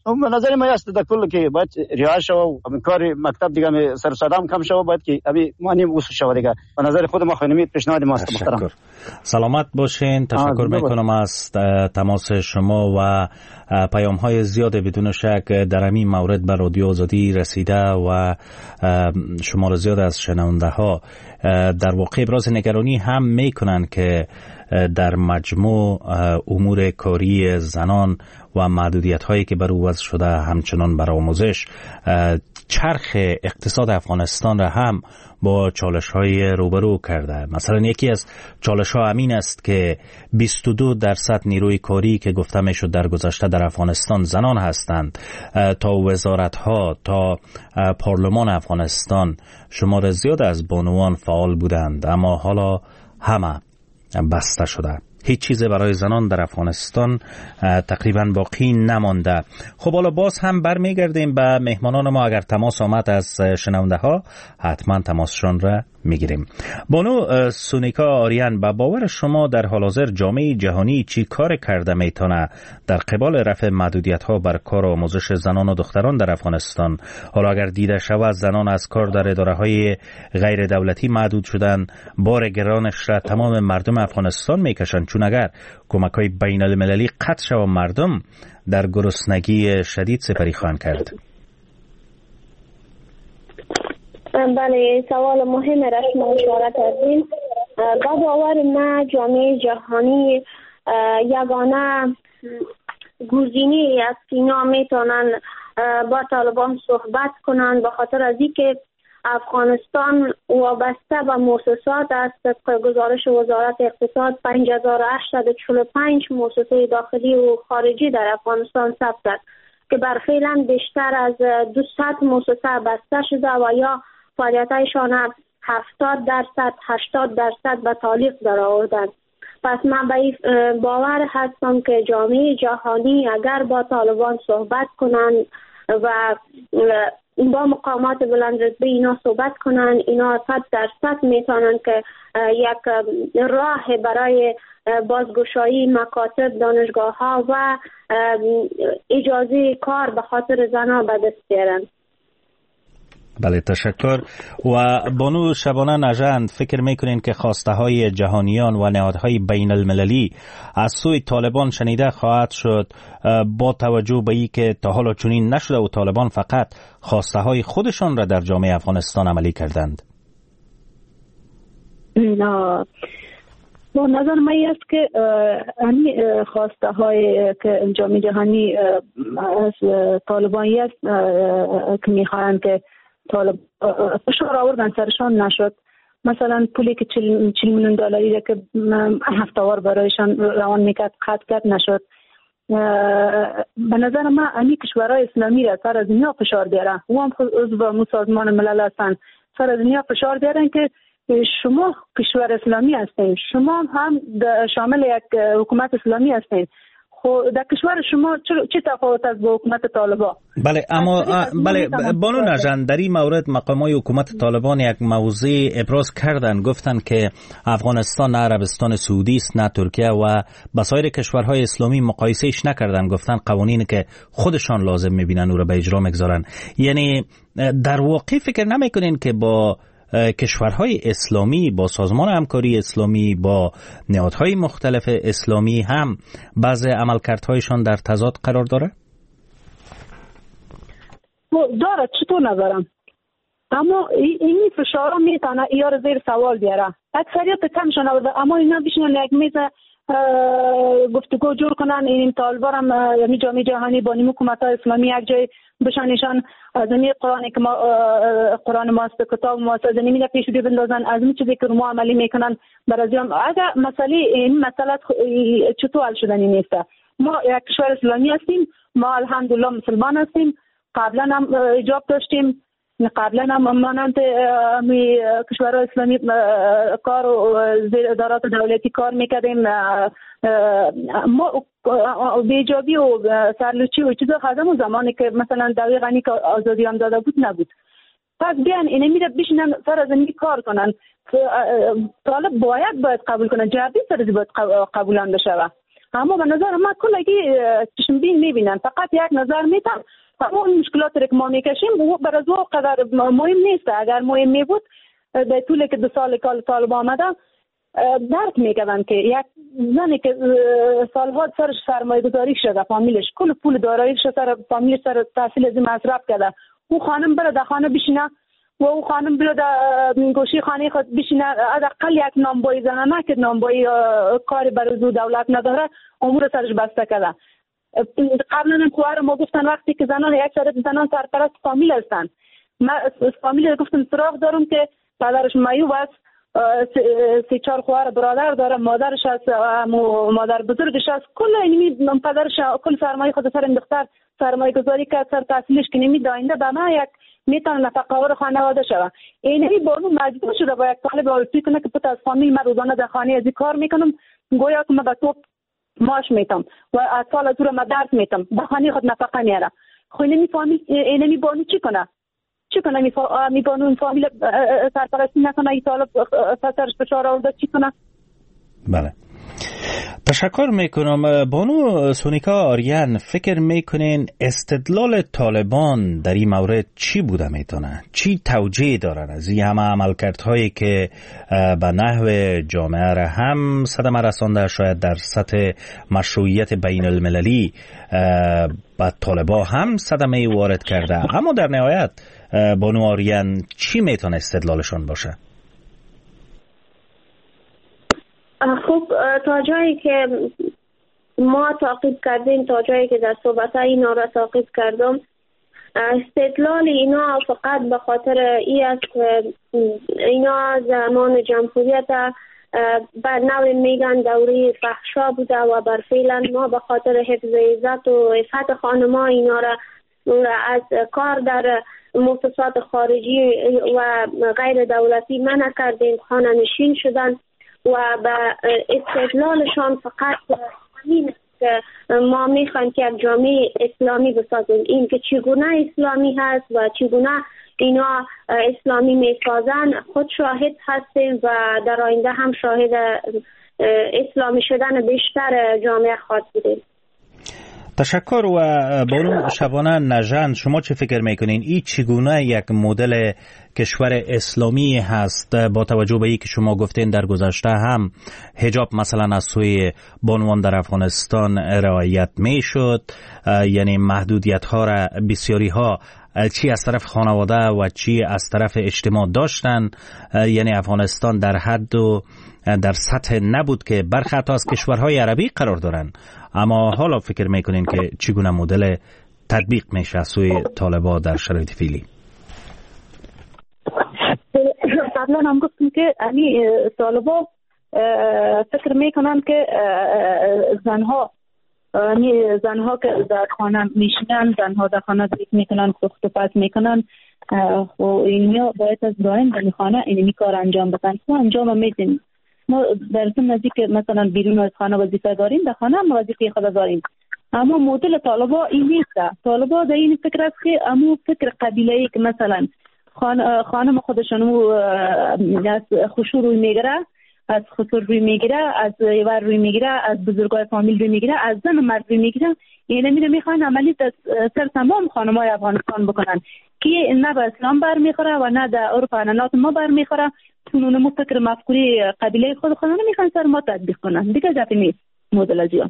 به نظر من است در کل که باید رعایت شود و کار مکتب دیگه سر صدام کم شود، باید که ابی مانیم اصول شود دیگه. به نظر خود ما خانمی پیشنهاد ماست. محترم سلامت باشین. تشکر میکنم از تماس شما و پیام های زیاد بدون شک در همین مورد به رادیو آزادی رسیده و شمار زیاد از شنونده ها در واقع ابراز نگرانی هم میکنن که در مجموع امور کاری زنان و محدودیت هایی که بر او وضع شده همچنان بر آموزش چرخ اقتصاد افغانستان را هم با چالش های روبرو کرده. مثلا یکی از چالش ها امین است که 22% نیروی کاری که گفته میشد در گذشته در افغانستان زنان هستند. تا وزارت ها تا پارلمان افغانستان شمار زیاد از بانوان فعال بودند، اما حالا همه بسته شده. هیچ چیز برای زنان در افغانستان تقریبا باقی نمانده. خب حالا باز هم برمیگردیم به مهمانان ما. اگر تماس آمد از شنونده ها حتما تماسشان را میگیریم. بانو سونیکا آریان، با باور شما در حال حاضر جامعه جهانی چی کار کرده میتونه در قبال رفع محدودیت ها بر کار و آموزش زنان و دختران در افغانستان؟ حالا اگر دیده شود زنان از کار در اداره های غیر دولتی محدود شدن، بار گرانش را تمام مردم افغانستان میکشن، چون اگر کمک های بین المللی قطع شود مردم در گرسنگی شدید سپری خواهند کرد. بله، سوال مهم را شما اشاره کردین. با باور من جامعه جهانی یگانه گزینه است که اینا میتونن با طالبان صحبت کنن، به خاطر از اینکه افغانستان وابسته به مؤسسات است. طبق گزارش وزارت اقتصاد 5845 مؤسسه داخلی و خارجی در افغانستان ثبت است که برفعلا بیشتر از 200 مؤسسه بسته شده و یا فعالیتایشان 70% به تعلیق در آوردند. پس من به باور هستم که جامعه جهانی اگر با طالبان صحبت کنند و با مقامات بلند رتبه اینا صحبت کنند، اینا 100% میتونن که یک راه برای بازگشایی مکاتب، دانشگاه ها و اجازه کار به خاطر زنان به دست بیارن. بله، تشکر. و بانو شبانه نژند، فکر میکنین که خواسته های جهانیان و نهادهای بین المللی از سوی طالبان شنیده خواهد شد، با توجه به این که تا حالا چنین نشده و طالبان فقط خواسته های خودشان را در جامعه افغانستان عملی کردند؟ نه، با نظر من است که همین خواسته های که جامعه جهانی از طالبانی است که میخواهند که طالب فشار آوردن سرشان نشد. مثلا پولی که 40 میلیون دلاری را که هفته‌وار برایشان روان میکرد قطع نشد. به نظر من همین کشورهای اسلامی را سر از دنیا فشار بیارن، و هم عضو سازمان ملل هستن، سر از دنیا فشار بیارن که شما کشور اسلامی هستین، شما هم شامل یک حکومت اسلامی هستین. خب در کشور شما چه تفاوت است با حکومت طالبان؟ بله، اما بله بانو نژند، در این مورد مقامات حکومت طالبان یک موضوع ابراز کردن، گفتن که افغانستان نه عربستان سعودی است نه ترکیه و با سایر کشورهای اسلامی مقایسهش نکردن، گفتن قوانینی که خودشان لازم میبینن او را به اجرا میگذارن. یعنی در واقع فکر نمیکنین که با کشورهای اسلامی، با سازمان همکاری اسلامی، با نهادهای مختلف اسلامی هم بعض عملکردهایشان در تضاد قرار داره؟ داره، چطور ندارم، اما این فشارها میتونه ایار زیر سوال بیاره. اکثریت کمشون، اما اینا بیشنن یک میز گفتگو جور کنن. این طالبان هم یعنی جامعه جهانی با نیم حکومت های اسلامی یک جای بشانشان از این قرآنی که ما قرآن ماست، کتاب ماست، از این پیش رو بندازن، از این چیزی که ما عملی میکنن برازیان. اگر این مسئله چطور حل شدنی نیست. ما یک کشور اسلامی هستیم، ما الحمدلله مسلمان هستیم، قبلا هم ایجاب داشتیم، قبلا هم مانند کشورهای اسلامی کار و زیر ادارات دولتی کار میکردیم. ما بیجابی و سرلوچی و چیزا خدم و زمانی که مثلا دوی غنی که آزادی هم داده بود نبود. پس بیان اینه میره بیشنن سر از این کار کنن. طالب باید قبول کنن، جوابی سر از باید قبولان بشه. اما به نظر من کلگی چشمبین میبینن، فقط یک نظر میتن. اون مشکلات که ما میکشیم و برای او قدر مهم نیست. اگر مهم میبود در طول که 2 سال کال طالبان آمده درک میکردن که یک زنی که سالها سرش سرمایه گذاری شده، فامیلش کل پول داراییش سر فامیلش سر تحصیل از مصرف کرده، او خانم بره در خانه بشینه و او خانم بره در گوشی خانه خود بشینه، حداقل یک نامبایی زنانه که نامبایی کاری برای دولت نداره امور سرش بسته کرده. قبلا هم کوهر ما گفتن وقتی که زنان یک سر زنان سرپرست فامیل هستن، من فامیل گفتم سراغ دارم که پدرش معیوب است، 3-4 خواهر برادر داره، مادرش است، مادر بزرگش است، کل اینمی پدرش کل سرمایه خود سر دختر سرمایه گذاری کرد، سر تحصیلش که نمی داینده به ما یک میتونه نفقه‌آور خانواده شود. اینمی بانو مجبور شده با یک طالب آلفی کنه که پت از فامیل من روزانه در خانه ازی کار میکنم، گویا که من به تو ماش میتم و از سال از رو من درس میتم، به خانه خود نفقه میاره. خو اینمی فامیل اینمی بانو چی کنه؟ می بانو فامیل سرپرستی نکنه، ای طالب سرش فشار آورده چی کنه؟ بله، تشکر میکنم. بانو سونیکا آریان، فکر میکنین استدلال طالبان در این مورد چی بوده میتونه؟ چی توجیه دارن از این همه عملکردهایی که به نحو جامعه را هم صدمه رسانده، شاید در سطح مشروعیت بین المللی به طالبا هم صدمه وارد کرده، اما در نهایت بانو آریان چی میتونه استدلالشون باشه؟ خب تا جایی که ما تعقیب کردیم، تا جایی که در صحبت‌های اینا را تعقیب کردم، استدلال اینا فقط به خاطر ای است که اینا زمان جمهوریت بر نوع میگن دوره فحشا بوده و بر فعلا ما به خاطر حفظ عزت و عفت خانما اینا را از کار در مؤسسات خارجی و غیر دولتی منع کردیم، خانه نشین شدن و به استدلالشان فقط همین که ما میخوایم که یک جامعه اسلامی بسازیم، این که چگونه اسلامی هست و چگونه اینا اسلامی میسازن خود شاهد هستیم و در آینده هم شاهد اسلامی شدن بیشتر جامعه خواهد بودیم. تشکر. و بانو شبانه نژند، شما چه فکر میکنین؟ این چگونه یک مدل کشور اسلامی هست با توجه به اینکه شما گفتین در گذشته هم حجاب مثلا از سوی بانوان در افغانستان رعایت میشد، یعنی محدودیت ها را بسیاری ها چی از طرف خانواده و چی از طرف اجتماع داشتن، یعنی افغانستان در حد و در سطح نبود که برخط از کشورهای عربی قرار دارن. اما حالا فکر میکنین که چگونه مدل تطبیق میشه از سوی طالبان در شرایط فعلی؟ قبلا هم گفتم که طالبان فکر میکنن که زنها که در خانه میشینن، زنها در خانه دیک میکنن، سخت و پس میکنن و اینها باید از دائم در خانه اینمی کار انجام بدن. ما انجام میدیم. ما در ضمن نزدیک مثلا بیرون از خانه وظیفه داریم، در خانه هم وظیفه خود داریم. اما مدل طالبا این نیست. طالبا در این فکر است که امو فکر قبیله‌ای که مثلا خانم خودشون از خشوع روی میگیره، از خسر روی میگیره، از ایوار روی میگیره، از بزرگای فامیل روی میگیره، از زن مرد روی میگیره، اینه میخوان عملی سر تمام خانمای افغانستان بکنن که نه به اسلام برمیخوره و نه در عرف عنعنات ما برمیخوره. چون مو فکر مفکوری قبیله خودشون میخوان سر ما تطبیق کنن، دیگه جفی نیست مدل ازیان.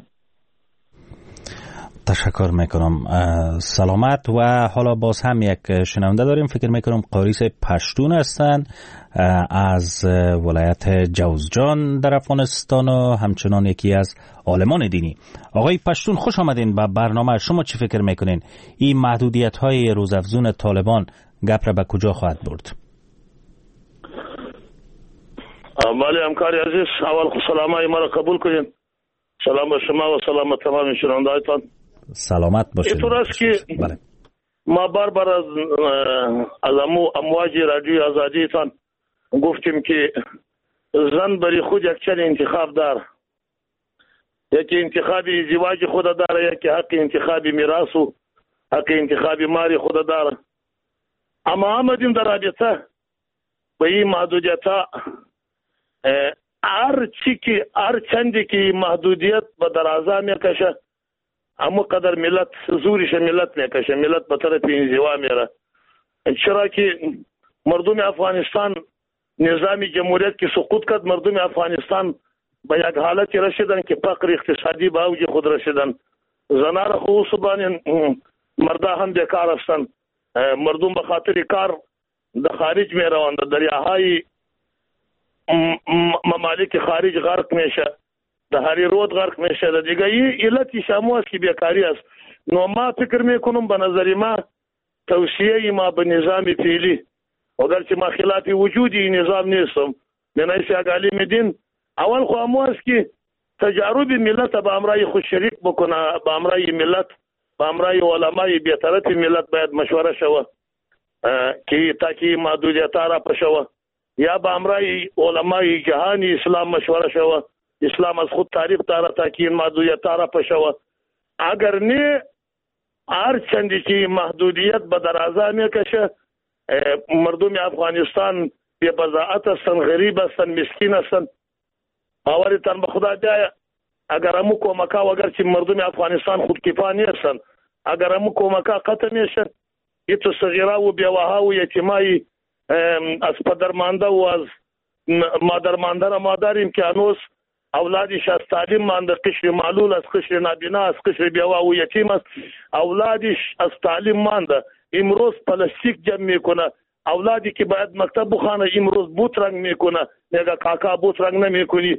تشکر میکنم. سلامت. و حالا باز هم یک شنونده داریم، فکر میکنم قاریس پشتون هستن از ولایت جوزجان در افغانستان و همچنان یکی از عالمان دینی. آقای پشتون خوش آمدین به برنامه. شما چی فکر میکنین این محدودیت های روزافزون طالبان گپ را به کجا خواهد برد؟ بله همکاری عزیز، اول خود سلامای ما را قبول کنین. سلام به شما و سلام به تمام شنوندهایتان. سلامت باشید. اینطور است که بله. ما بار از امواج رادیوی آزادیتان گفتیم که زن برای خود یک چنین انتخاب داره، یکی انتخابی ازدواج خود داره، یکی حق انتخابی میراث و حق انتخابی ماری خود داره. اما آمدیم در رابطه به این محدودیت ها هر چندی که محدودیت به درازا میکشه اما قدر ملت زورش ملت میکشه، ملت به طرف انزوا میره. چرا که مردم افغانستان نظام جمهوریت که سقوط کرد، مردم افغانستان به یک حالت رسیدن که فقر اقتصادی به اوج خود رسیدن. زنان خصوصا مردا هم بیکار هستند. مردم به خاطر کار در خارج می روند، دریاهای ممالک خارج غرق میشه، در هری رود غرق میشه. دیگه این علت شامو است که بیکاری است. نو ما فکر میکنم به نظر ما توصیه ما به نظام فعلی، اگرچه ما خلاف وجودی این نظام نیستم، من شیخ عالم دین اول خو امو است که تجارب ملت به امرای خود شریک بکنه، به امرای ملت، به امرای علمای بی‌طرف ملت باید مشوره شوه که تاکي محدودیت را پښوه، یا به امرای علمای جهانی اسلام مشوره شوه، اسلام از خود تعریف داره تاکي محدودیت را پښوه. اگر نه هر چندی که محدودیت به درازا میکشه، مردم افغانستان بی بضاعت هستن، غریب هستن، مسکین هستن. باورتان به خدا بیاید اگر همو کمکا و اگر چی مردم افغانستان خودکفا نیستن، اگر همو کمکا قطع میشه، ایتو صغیره و بیوها و یتیمای از پدر مانده و از مادر مانده را ما داریم که هنوز اولادش از تعلیم مانده، قشر معلول است، قشر نابینا است، قشر بیوها و یتیم است، اولادش از تعلیم مانده. امروز پلاستیک جمع میکنه، اولادی که باید مکتب بخوانه امروز بوت رنگ میکنه، میگه کاکا بوت رنگ نمیکنی.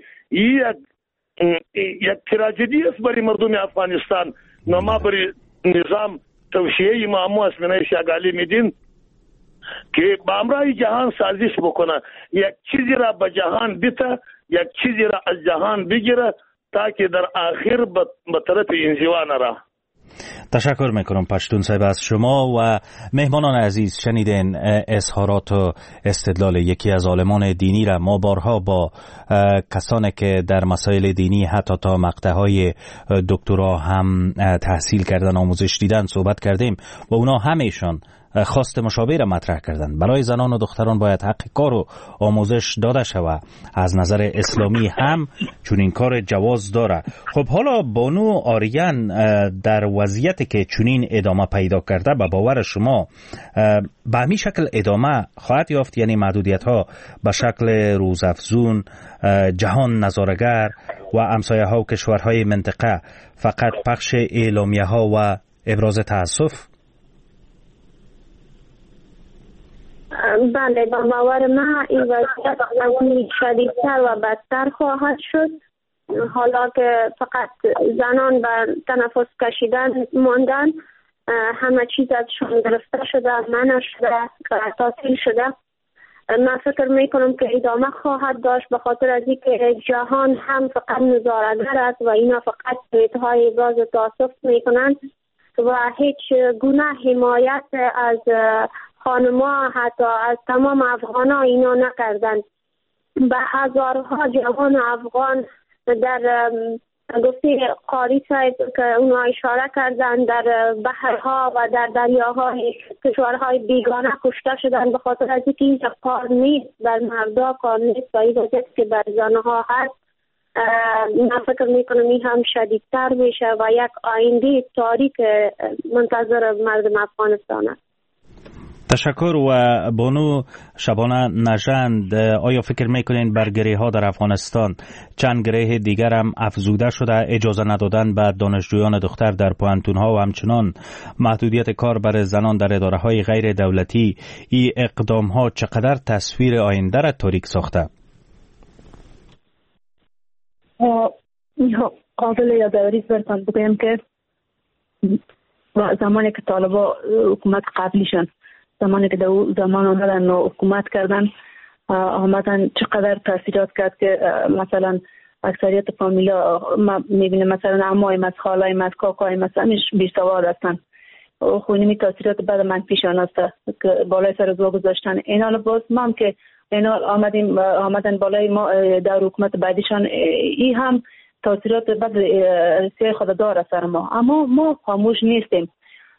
یک تراژدی است برای مردم افغانستان. نو ما برای نظام توصیه ما است من شیخ عالم دین که با امرای جهان سازش بکنه، یک چیزی را به جهان بده، یک چیزی را از جهان بگیره تا که در آخر به طرف انزوا نره. تشکر میکنم پشتون صاحب از شما و مهمانان عزیز. شنیدین اظهارات و استدلال یکی از عالمان دینی را. ما بارها با کسانی که در مسائل دینی حتی تا مقطعهای دکترا هم تحصیل کردن، آموزش دیدن صحبت کردیم و اونا همیشان خواست مشابه را مطرح کردند. برای زنان و دختران باید حق کار و آموزش داده شود. از نظر اسلامی هم چون این کار جواز داره. خب حالا بانو آریان در وضعیتی که چنین ادامه پیدا کرده به باور شما به همین شکل ادامه خواهد یافت؟ یعنی محدودیت ها به شکل روزافزون، جهان نظارگر و همسایه ها و کشورهای منطقه فقط پخش اعلامیه ها و ابراز تأسف؟ بله، با باور ما این وضعیت شدیدتر و بدتر خواهد شد. حالا که فقط زنان بر تنفس کشیدن ماندن، همه چیز ازشون گرفته شده، منع شده، تعطیل شده. من فکر میکنم که ادامه خواهد داشت، به خاطر از اینکه جهان هم فقط نظاره‌گر است و اینا فقط های ابراز تأسف میکنند و هیچ گونه حمایت از خانما حتی از تمام افغان ها اینا نکردن. به هزارها جوان افغان در گفته قاری صاحب که اونا اشاره کردن در بحرها و در دریاهای کشورهای بیگانه کشته شدن، به خاطر از اینکه اینجا کار نیست، در مردا کار نیست و این وضعیت که بر زنها هست. من فکر میکنم این هم شدیدتر میشه و یک آینده تاریک منتظر مردم افغانستان است. تشکر. و بانو شبانه نژند، آیا فکر میکنین بر گره ها در افغانستان چند گره دیگر هم افزوده شده؟ اجازه ندادن به دانشجویان دختر در پوهنتون ها و همچنان محدودیت کار برای زنان در اداره های غیر دولتی، این اقدام ها چقدر تصویر آینده را تاریک ساخته؟ قابل یادآوری برتان بگویم که زمانی که طالبا حکومت قبلیشن، زمانی که در زمان آمدن و حکومت کردن، آمدن چقدر تاثیرات کرد که مثلا اکثریت فامیلا ما میبینیم مثلا عمایم از خالایم از کاکایم از همیش بیسواد هستن. خونیمی تاثیرات بعد منفیشان هست که بالای سر زوا گذاشتن. این حال باز ما هم که این حال آمدن بالای ما در حکومت بعدیشان، این هم تاثیرات بعد سیاه خود داره سر ما، اما ما خاموش نیستیم.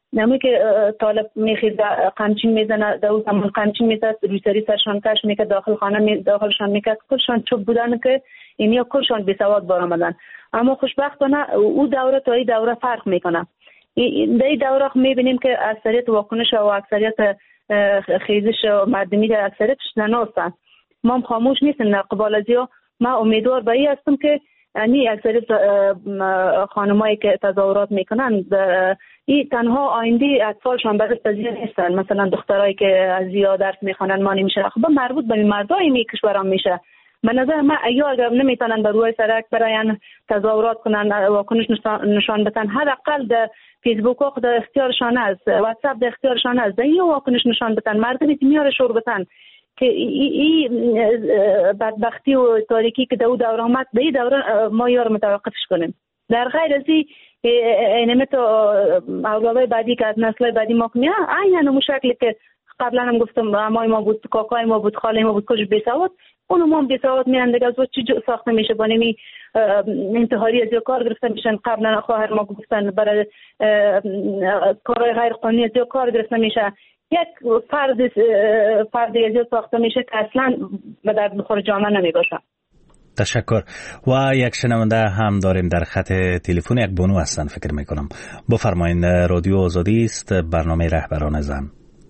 نمی که طالب میخیزه قمچین میزنه در اون زمان قمچین میزد روسری سرشان کش میکرد داخلشان میکرد کلشان چوب بودن که اینیا کلشان بیسواد برآمدن. اما خوشبختانه او دوره تا این دوره فرق میکنه. در این دوره میبینیم که اکثریت واکنش و اکثریت خیزش مردمی در اکثریتش زنا هستند. ما هم خاموش نیستیم در قبال از یا. ما امیدوار به این هستم که یعنی اکثریت خانمایی که تظاهرات میکنن این تنها آینده اطفالشان برای تضییع نیستن. مثلا دخترایی که از زیاد درس میخوانن ما نمیشه، خب مربوط به مردای می کشورام میشه. به نظر من اگر نمیتونن به روی سرک براین تظاهرات کنن، واکنش نشان بدن، حداقل در فیسبوک ها در اختیارشان است، واتساپ در اختیارشان است، این واکنش نشان بدن، مردمی میاره شور بدن که این بدبختی و تاریکی که در دوره آمد در این دوره ما یار متوقفش کنیم. در غیر از این نمیتو اولادای بعدی که از نسل بعدی ما کنیم این همون شکلی که قبلا هم گفتم امای ما بود، کاکای ما بود، خاله ما بود، کجا بیسواد اونو ما هم بیسواد میرن دیگه. از چی ساخته میشه با نمی انتحاری از یا کار گرفته میشن. قبلا خواهر ما گفتن برای کارهای غیر قانونی از یا کار گرفته میشه. یک فردی از یا ساخته میشه که اصلا به درد بخور جامعه نمیباشه. تشکر. و یک شنونده هم داریم در خط تلفن، یک بانو هستن فکر میکنم. بفرمایید، رادیو آزادی است، برنامه رهبران زن.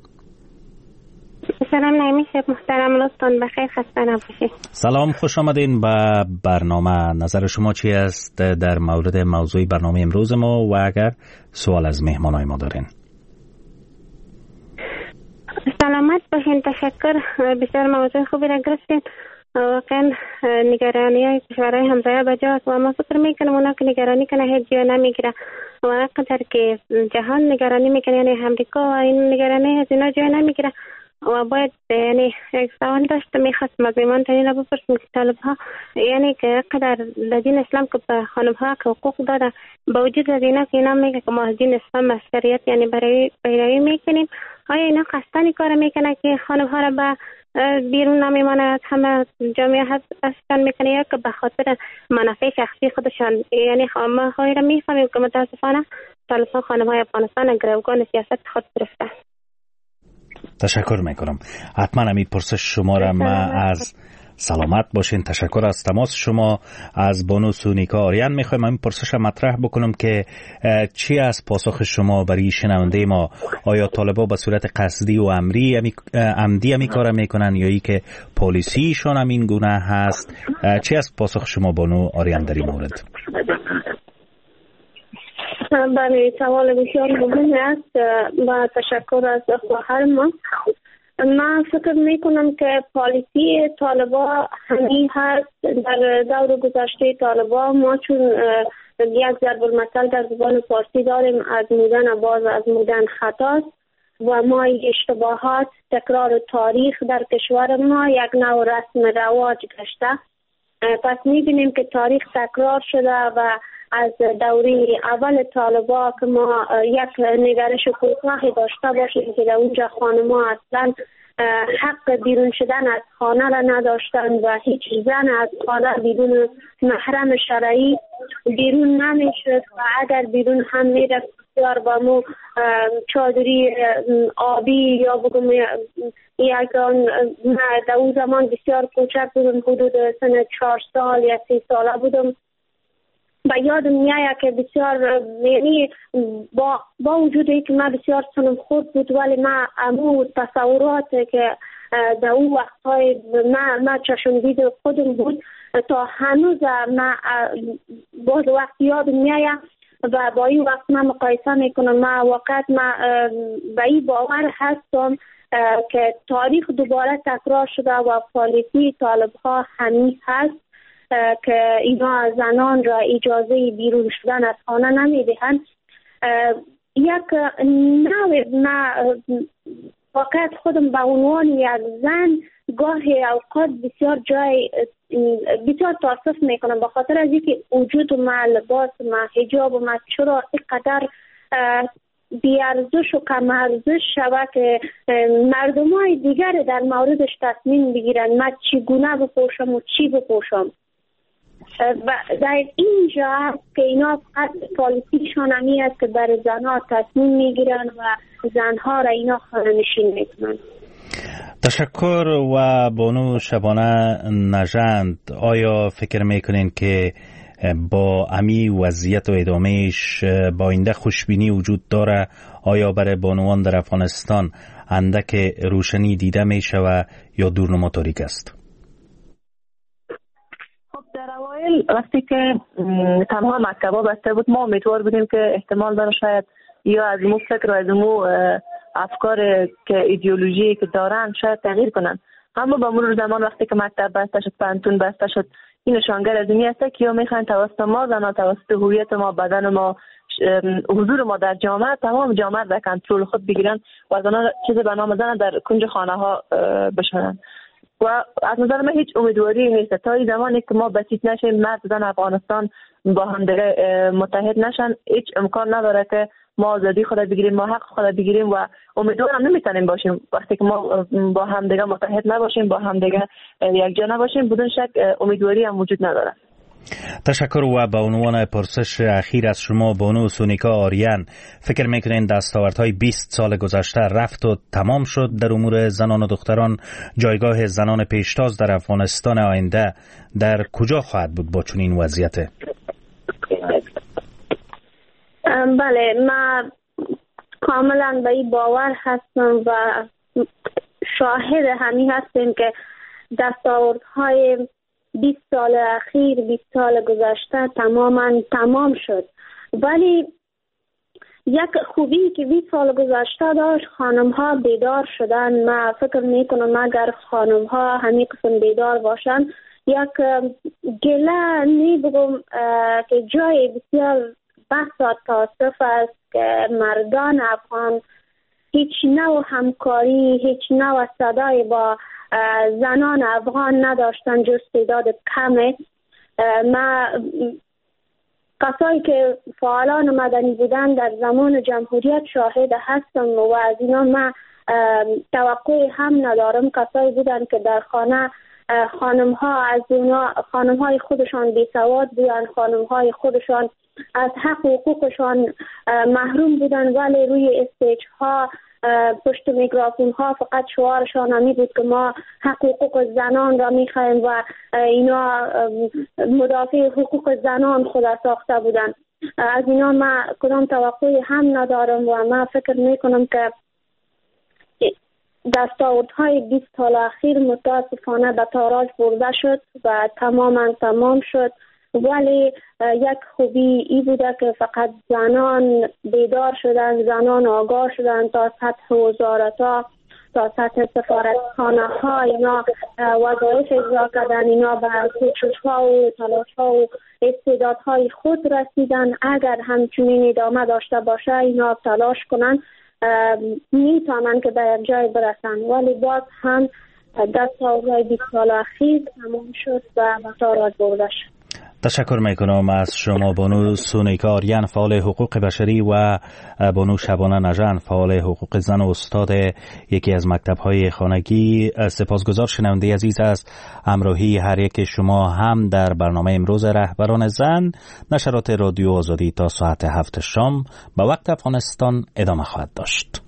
سلام نعیمی شب محترم، لطفاً بخیر، خسته نباشید. سلام، خوش آمدین به برنامه. نظر شما چی است در مورد موضوع برنامه امروز ما و اگر سوال از مهمانای ما دارین؟ سلامت باشین، تشکر، بسیار موضوع خوبی را گرفتین. واقعا نگرانی های کشورهای همسایه بجاست و ما فکر میکنم اونا که نگرانی کنه هیچ جا نمیگیره و قدر که جهان نگرانی میکنه، یعنی امریکا و این نگرانی از اینا جا نمیگیره. و باید یعنی یک سوال داشته میخواستم از ایمان تنین را بپرسیم که طالب ها یعنی که قدر دین اسلام که به خانم ها که حقوق داده، با وجود از اینا که اینا میگه که ما از دین اسلام مسکریت یعنی برای پیروی میکنیم، آیا اینا قصدن کار میکنه که خانم ها را به بیرون نمیمانه از همه جامعه هستن میکنه یا که به خاطر منافع شخصی خودشان؟ یعنی ما خواهی را میفهمیم که متاسفانه طالب ها خانم های افغانستان گروگان سیاست خود گرفته. تشکر میکنم. حتما همین پرسش شما را ما از سلامت باشین. تشکر از تماس شما. از بانو سونیکا آریان میخوایم همین پرسش مطرح بکنم که چی از پاسخ شما برای شنونده ما؟ آیا طالبا به صورت قصدی و عمدی همی کار میکنن یا ای که پالیسیشون همین گونه هست؟ چی از پاسخ شما بانو آریان در این مورد؟ بله، سوال بسیار مهم است و تشکر از خواهر ما. من فکر میکنم که پالیسی طالبا همین هست. در دور گذشته طالبا ما چون یک ضرب المثل در زبان فارسی داریم، از مودن باز از مودن خطاست و ما اشتباهات تکرار تاریخ در کشور ما یک نوع رسم رواج گشته. پس میبینیم که تاریخ تکرار شده و از دوره اول طالبا که ما یک نگرش کوتاهی داشته باشیم که در اونجا خانم‌ها اصلا حق بیرون شدن از خانه را نداشتن و هیچ زن از خانه بدون محرم شرعی بیرون نمیشد و اگر بیرون هم میرفت بسیار با مو چادری آبی یا بگم یکان در اون زمان بسیار کوچک بودم، حدود سن 4 سال یا 3 ساله بودم و یادم میاد که بسیار یعنی با وجودی که من بسیار سنم خود بود ولی من امو تصورات که در اون وقتهای من چشمدید خودم بود تا هنوز من باز وقت یادم میاد و با این وقت من مقایسه میکنم. من واقعا به این باور هستم که تاریخ دوباره تکرار شده و پالیسی طالب ها همین هست که اینا زنان را اجازه بیرون شدن از خانه نمیدهند. یک نوع من واقعا خودم به عنوان یک زن گاهی اوقات بسیار تاسف میکنم به خاطر از اینکه وجود ما، لباس ما، حجاب ما چرا اینقدر بیارزش و کم ارزش شود که مردم های دیگر در موردش تصمیم بگیرن من چگونه بپوشم و چی بپوشم. در اینجا که اینا فقط پالیسیشان همی است که بر زنها تصمیم میگیرن و زنها را اینا خانه‌نشین میکنن. تشکر. و بانو شبانه نژند، آیا فکر میکنین که با امی وضعیت و ادامهش با آینده خوشبینی وجود داره؟ آیا برای بانوان در افغانستان اندک روشنی دیده میشه و یا دورنما تاریک است؟ خب در اوایل وقتی که تنها مکتبا بسته بود ما امیدوار بودیم که احتمال داره شاید یا از مو فکر و از مو افکار که ایدئولوژی که دارن شاید تغییر کنن. اما با مرور زمان وقتی که مکتب بسته شد، پانتون بسته شد، این نشانگر از این است که یا میخوان توسط ما زنان، توسط هویت ما، بدن ما، حضور ما در جامعه، تمام جامعه در کنترل خود بگیرن و زنان چیزی به نام زن در کنج خانه ها بشنن. و از نظر من هیچ امیدواری نیست تا این زمانی که ما بسیط نشیم، مرد زن افغانستان با هم دیگه متحد نشن، هیچ امکان نداره که ما آزادی خود بگیریم، ما حق خود بگیریم و امیدوارم نمیتونیم باشیم وقتی که ما با هم دیگه متحد نباشیم، با هم دیگه یکجا نباشیم. بدون شک امیدواری هم وجود نداره. تشکر. و به عنوان پرسش اخیر از شما بانو سونیکا آریان، فکر میکنین دستاوردهای 20 سال گذشته رفت و تمام شد در امور زنان و دختران؟ جایگاه زنان پیشتاز در افغانستان آینده در کجا خواهد بود با چنین وضعیت؟ بله، من کاملا به این باور هستم و شاهد همین هستیم که دستاوردهای 20 سال اخیر، 20 سال گذشته تمام شد. ولی یک خوبی که 20 سال گذشته داشت، خانم ها بیدار شدن. من فکر میکنم اگر خانم ها همین قسم بیدار باشن، یک گله نمیگم که جای بسیار بحث و تاسف است که مردان افغان هیچ نوع همکاری، هیچ نوع صدای با زنان افغان نداشتن جز تعداد کمه. ما کسایی که فعالان مدنی بودن در زمان جمهوریت شاهد هستم و از اینا من توقع هم ندارم. کسایی بودن که در خانه خانم های خودشان بی سواد بودن، خانم های خودشان از حق و حقوقشان محروم بودن، ولی روی استیج ها پشت میکروفون ها فقط شعارشان همی بود که ما حق و حقوق زنان را میخوایم و اینا مدافع حقوق زنان خود ساخته بودن. از اینا من کدام توقعی هم ندارم و من فکر میکنم که دستاوردهای 20 سال اخیر متاسفانه به تاراج برده شد و تمام شد. ولی یک خوبی ای بوده که فقط زنان بیدار شدن، زنان آگاه شدن، تا سطح وزارت‌ها، تا سطح سفارتخانه ها اینا وظایف اجرا کردن، اینا به کوشش‌ها و تلاش‌ها و استعدادهای خود رسیدن. اگر همچنین ادامه داشته باشه، اینا تلاش کنن، میتونن که به یک جای برسن. ولی باز هم دستاوردهای 20 سال اخیر تمام شد و به تاراج برده شد. تشکر میکنم از شما بانو سونیکا آریان، فعال حقوق بشری، و بانو شبانه نژند، فعال حقوق زن و استاد یکی از مکتب‌های خانگی. سپاسگزار شنونده عزیز از همراهی هر یک شما هم در برنامه امروز رهبران زن. نشرات رادیو آزادی تا ساعت 7 شام به وقت افغانستان ادامه خواهد داشت.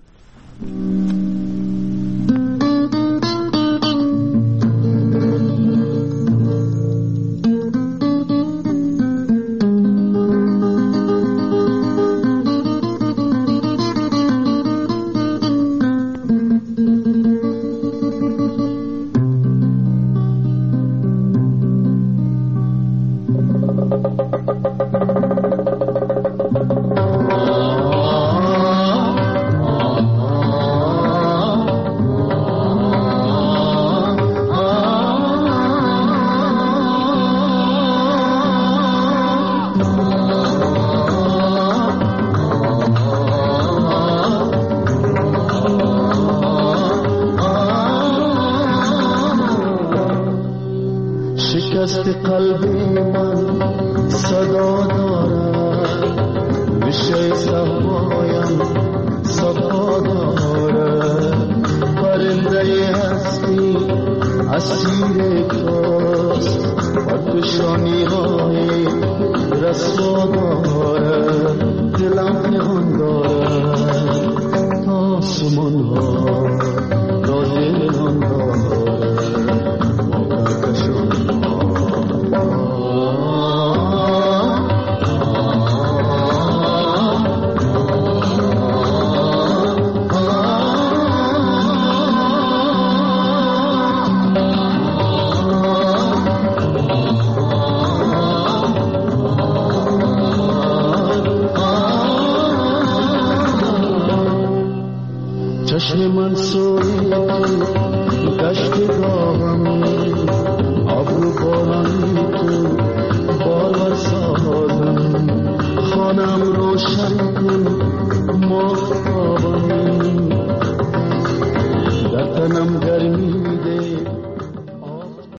شکست قلبی من صدا دارد، میشه صفایم صفا دارد، پرنده هستی اسیر کاست پیشانی های رسوا دارد دلم پنهان دارد آسمان ها را دلان دارد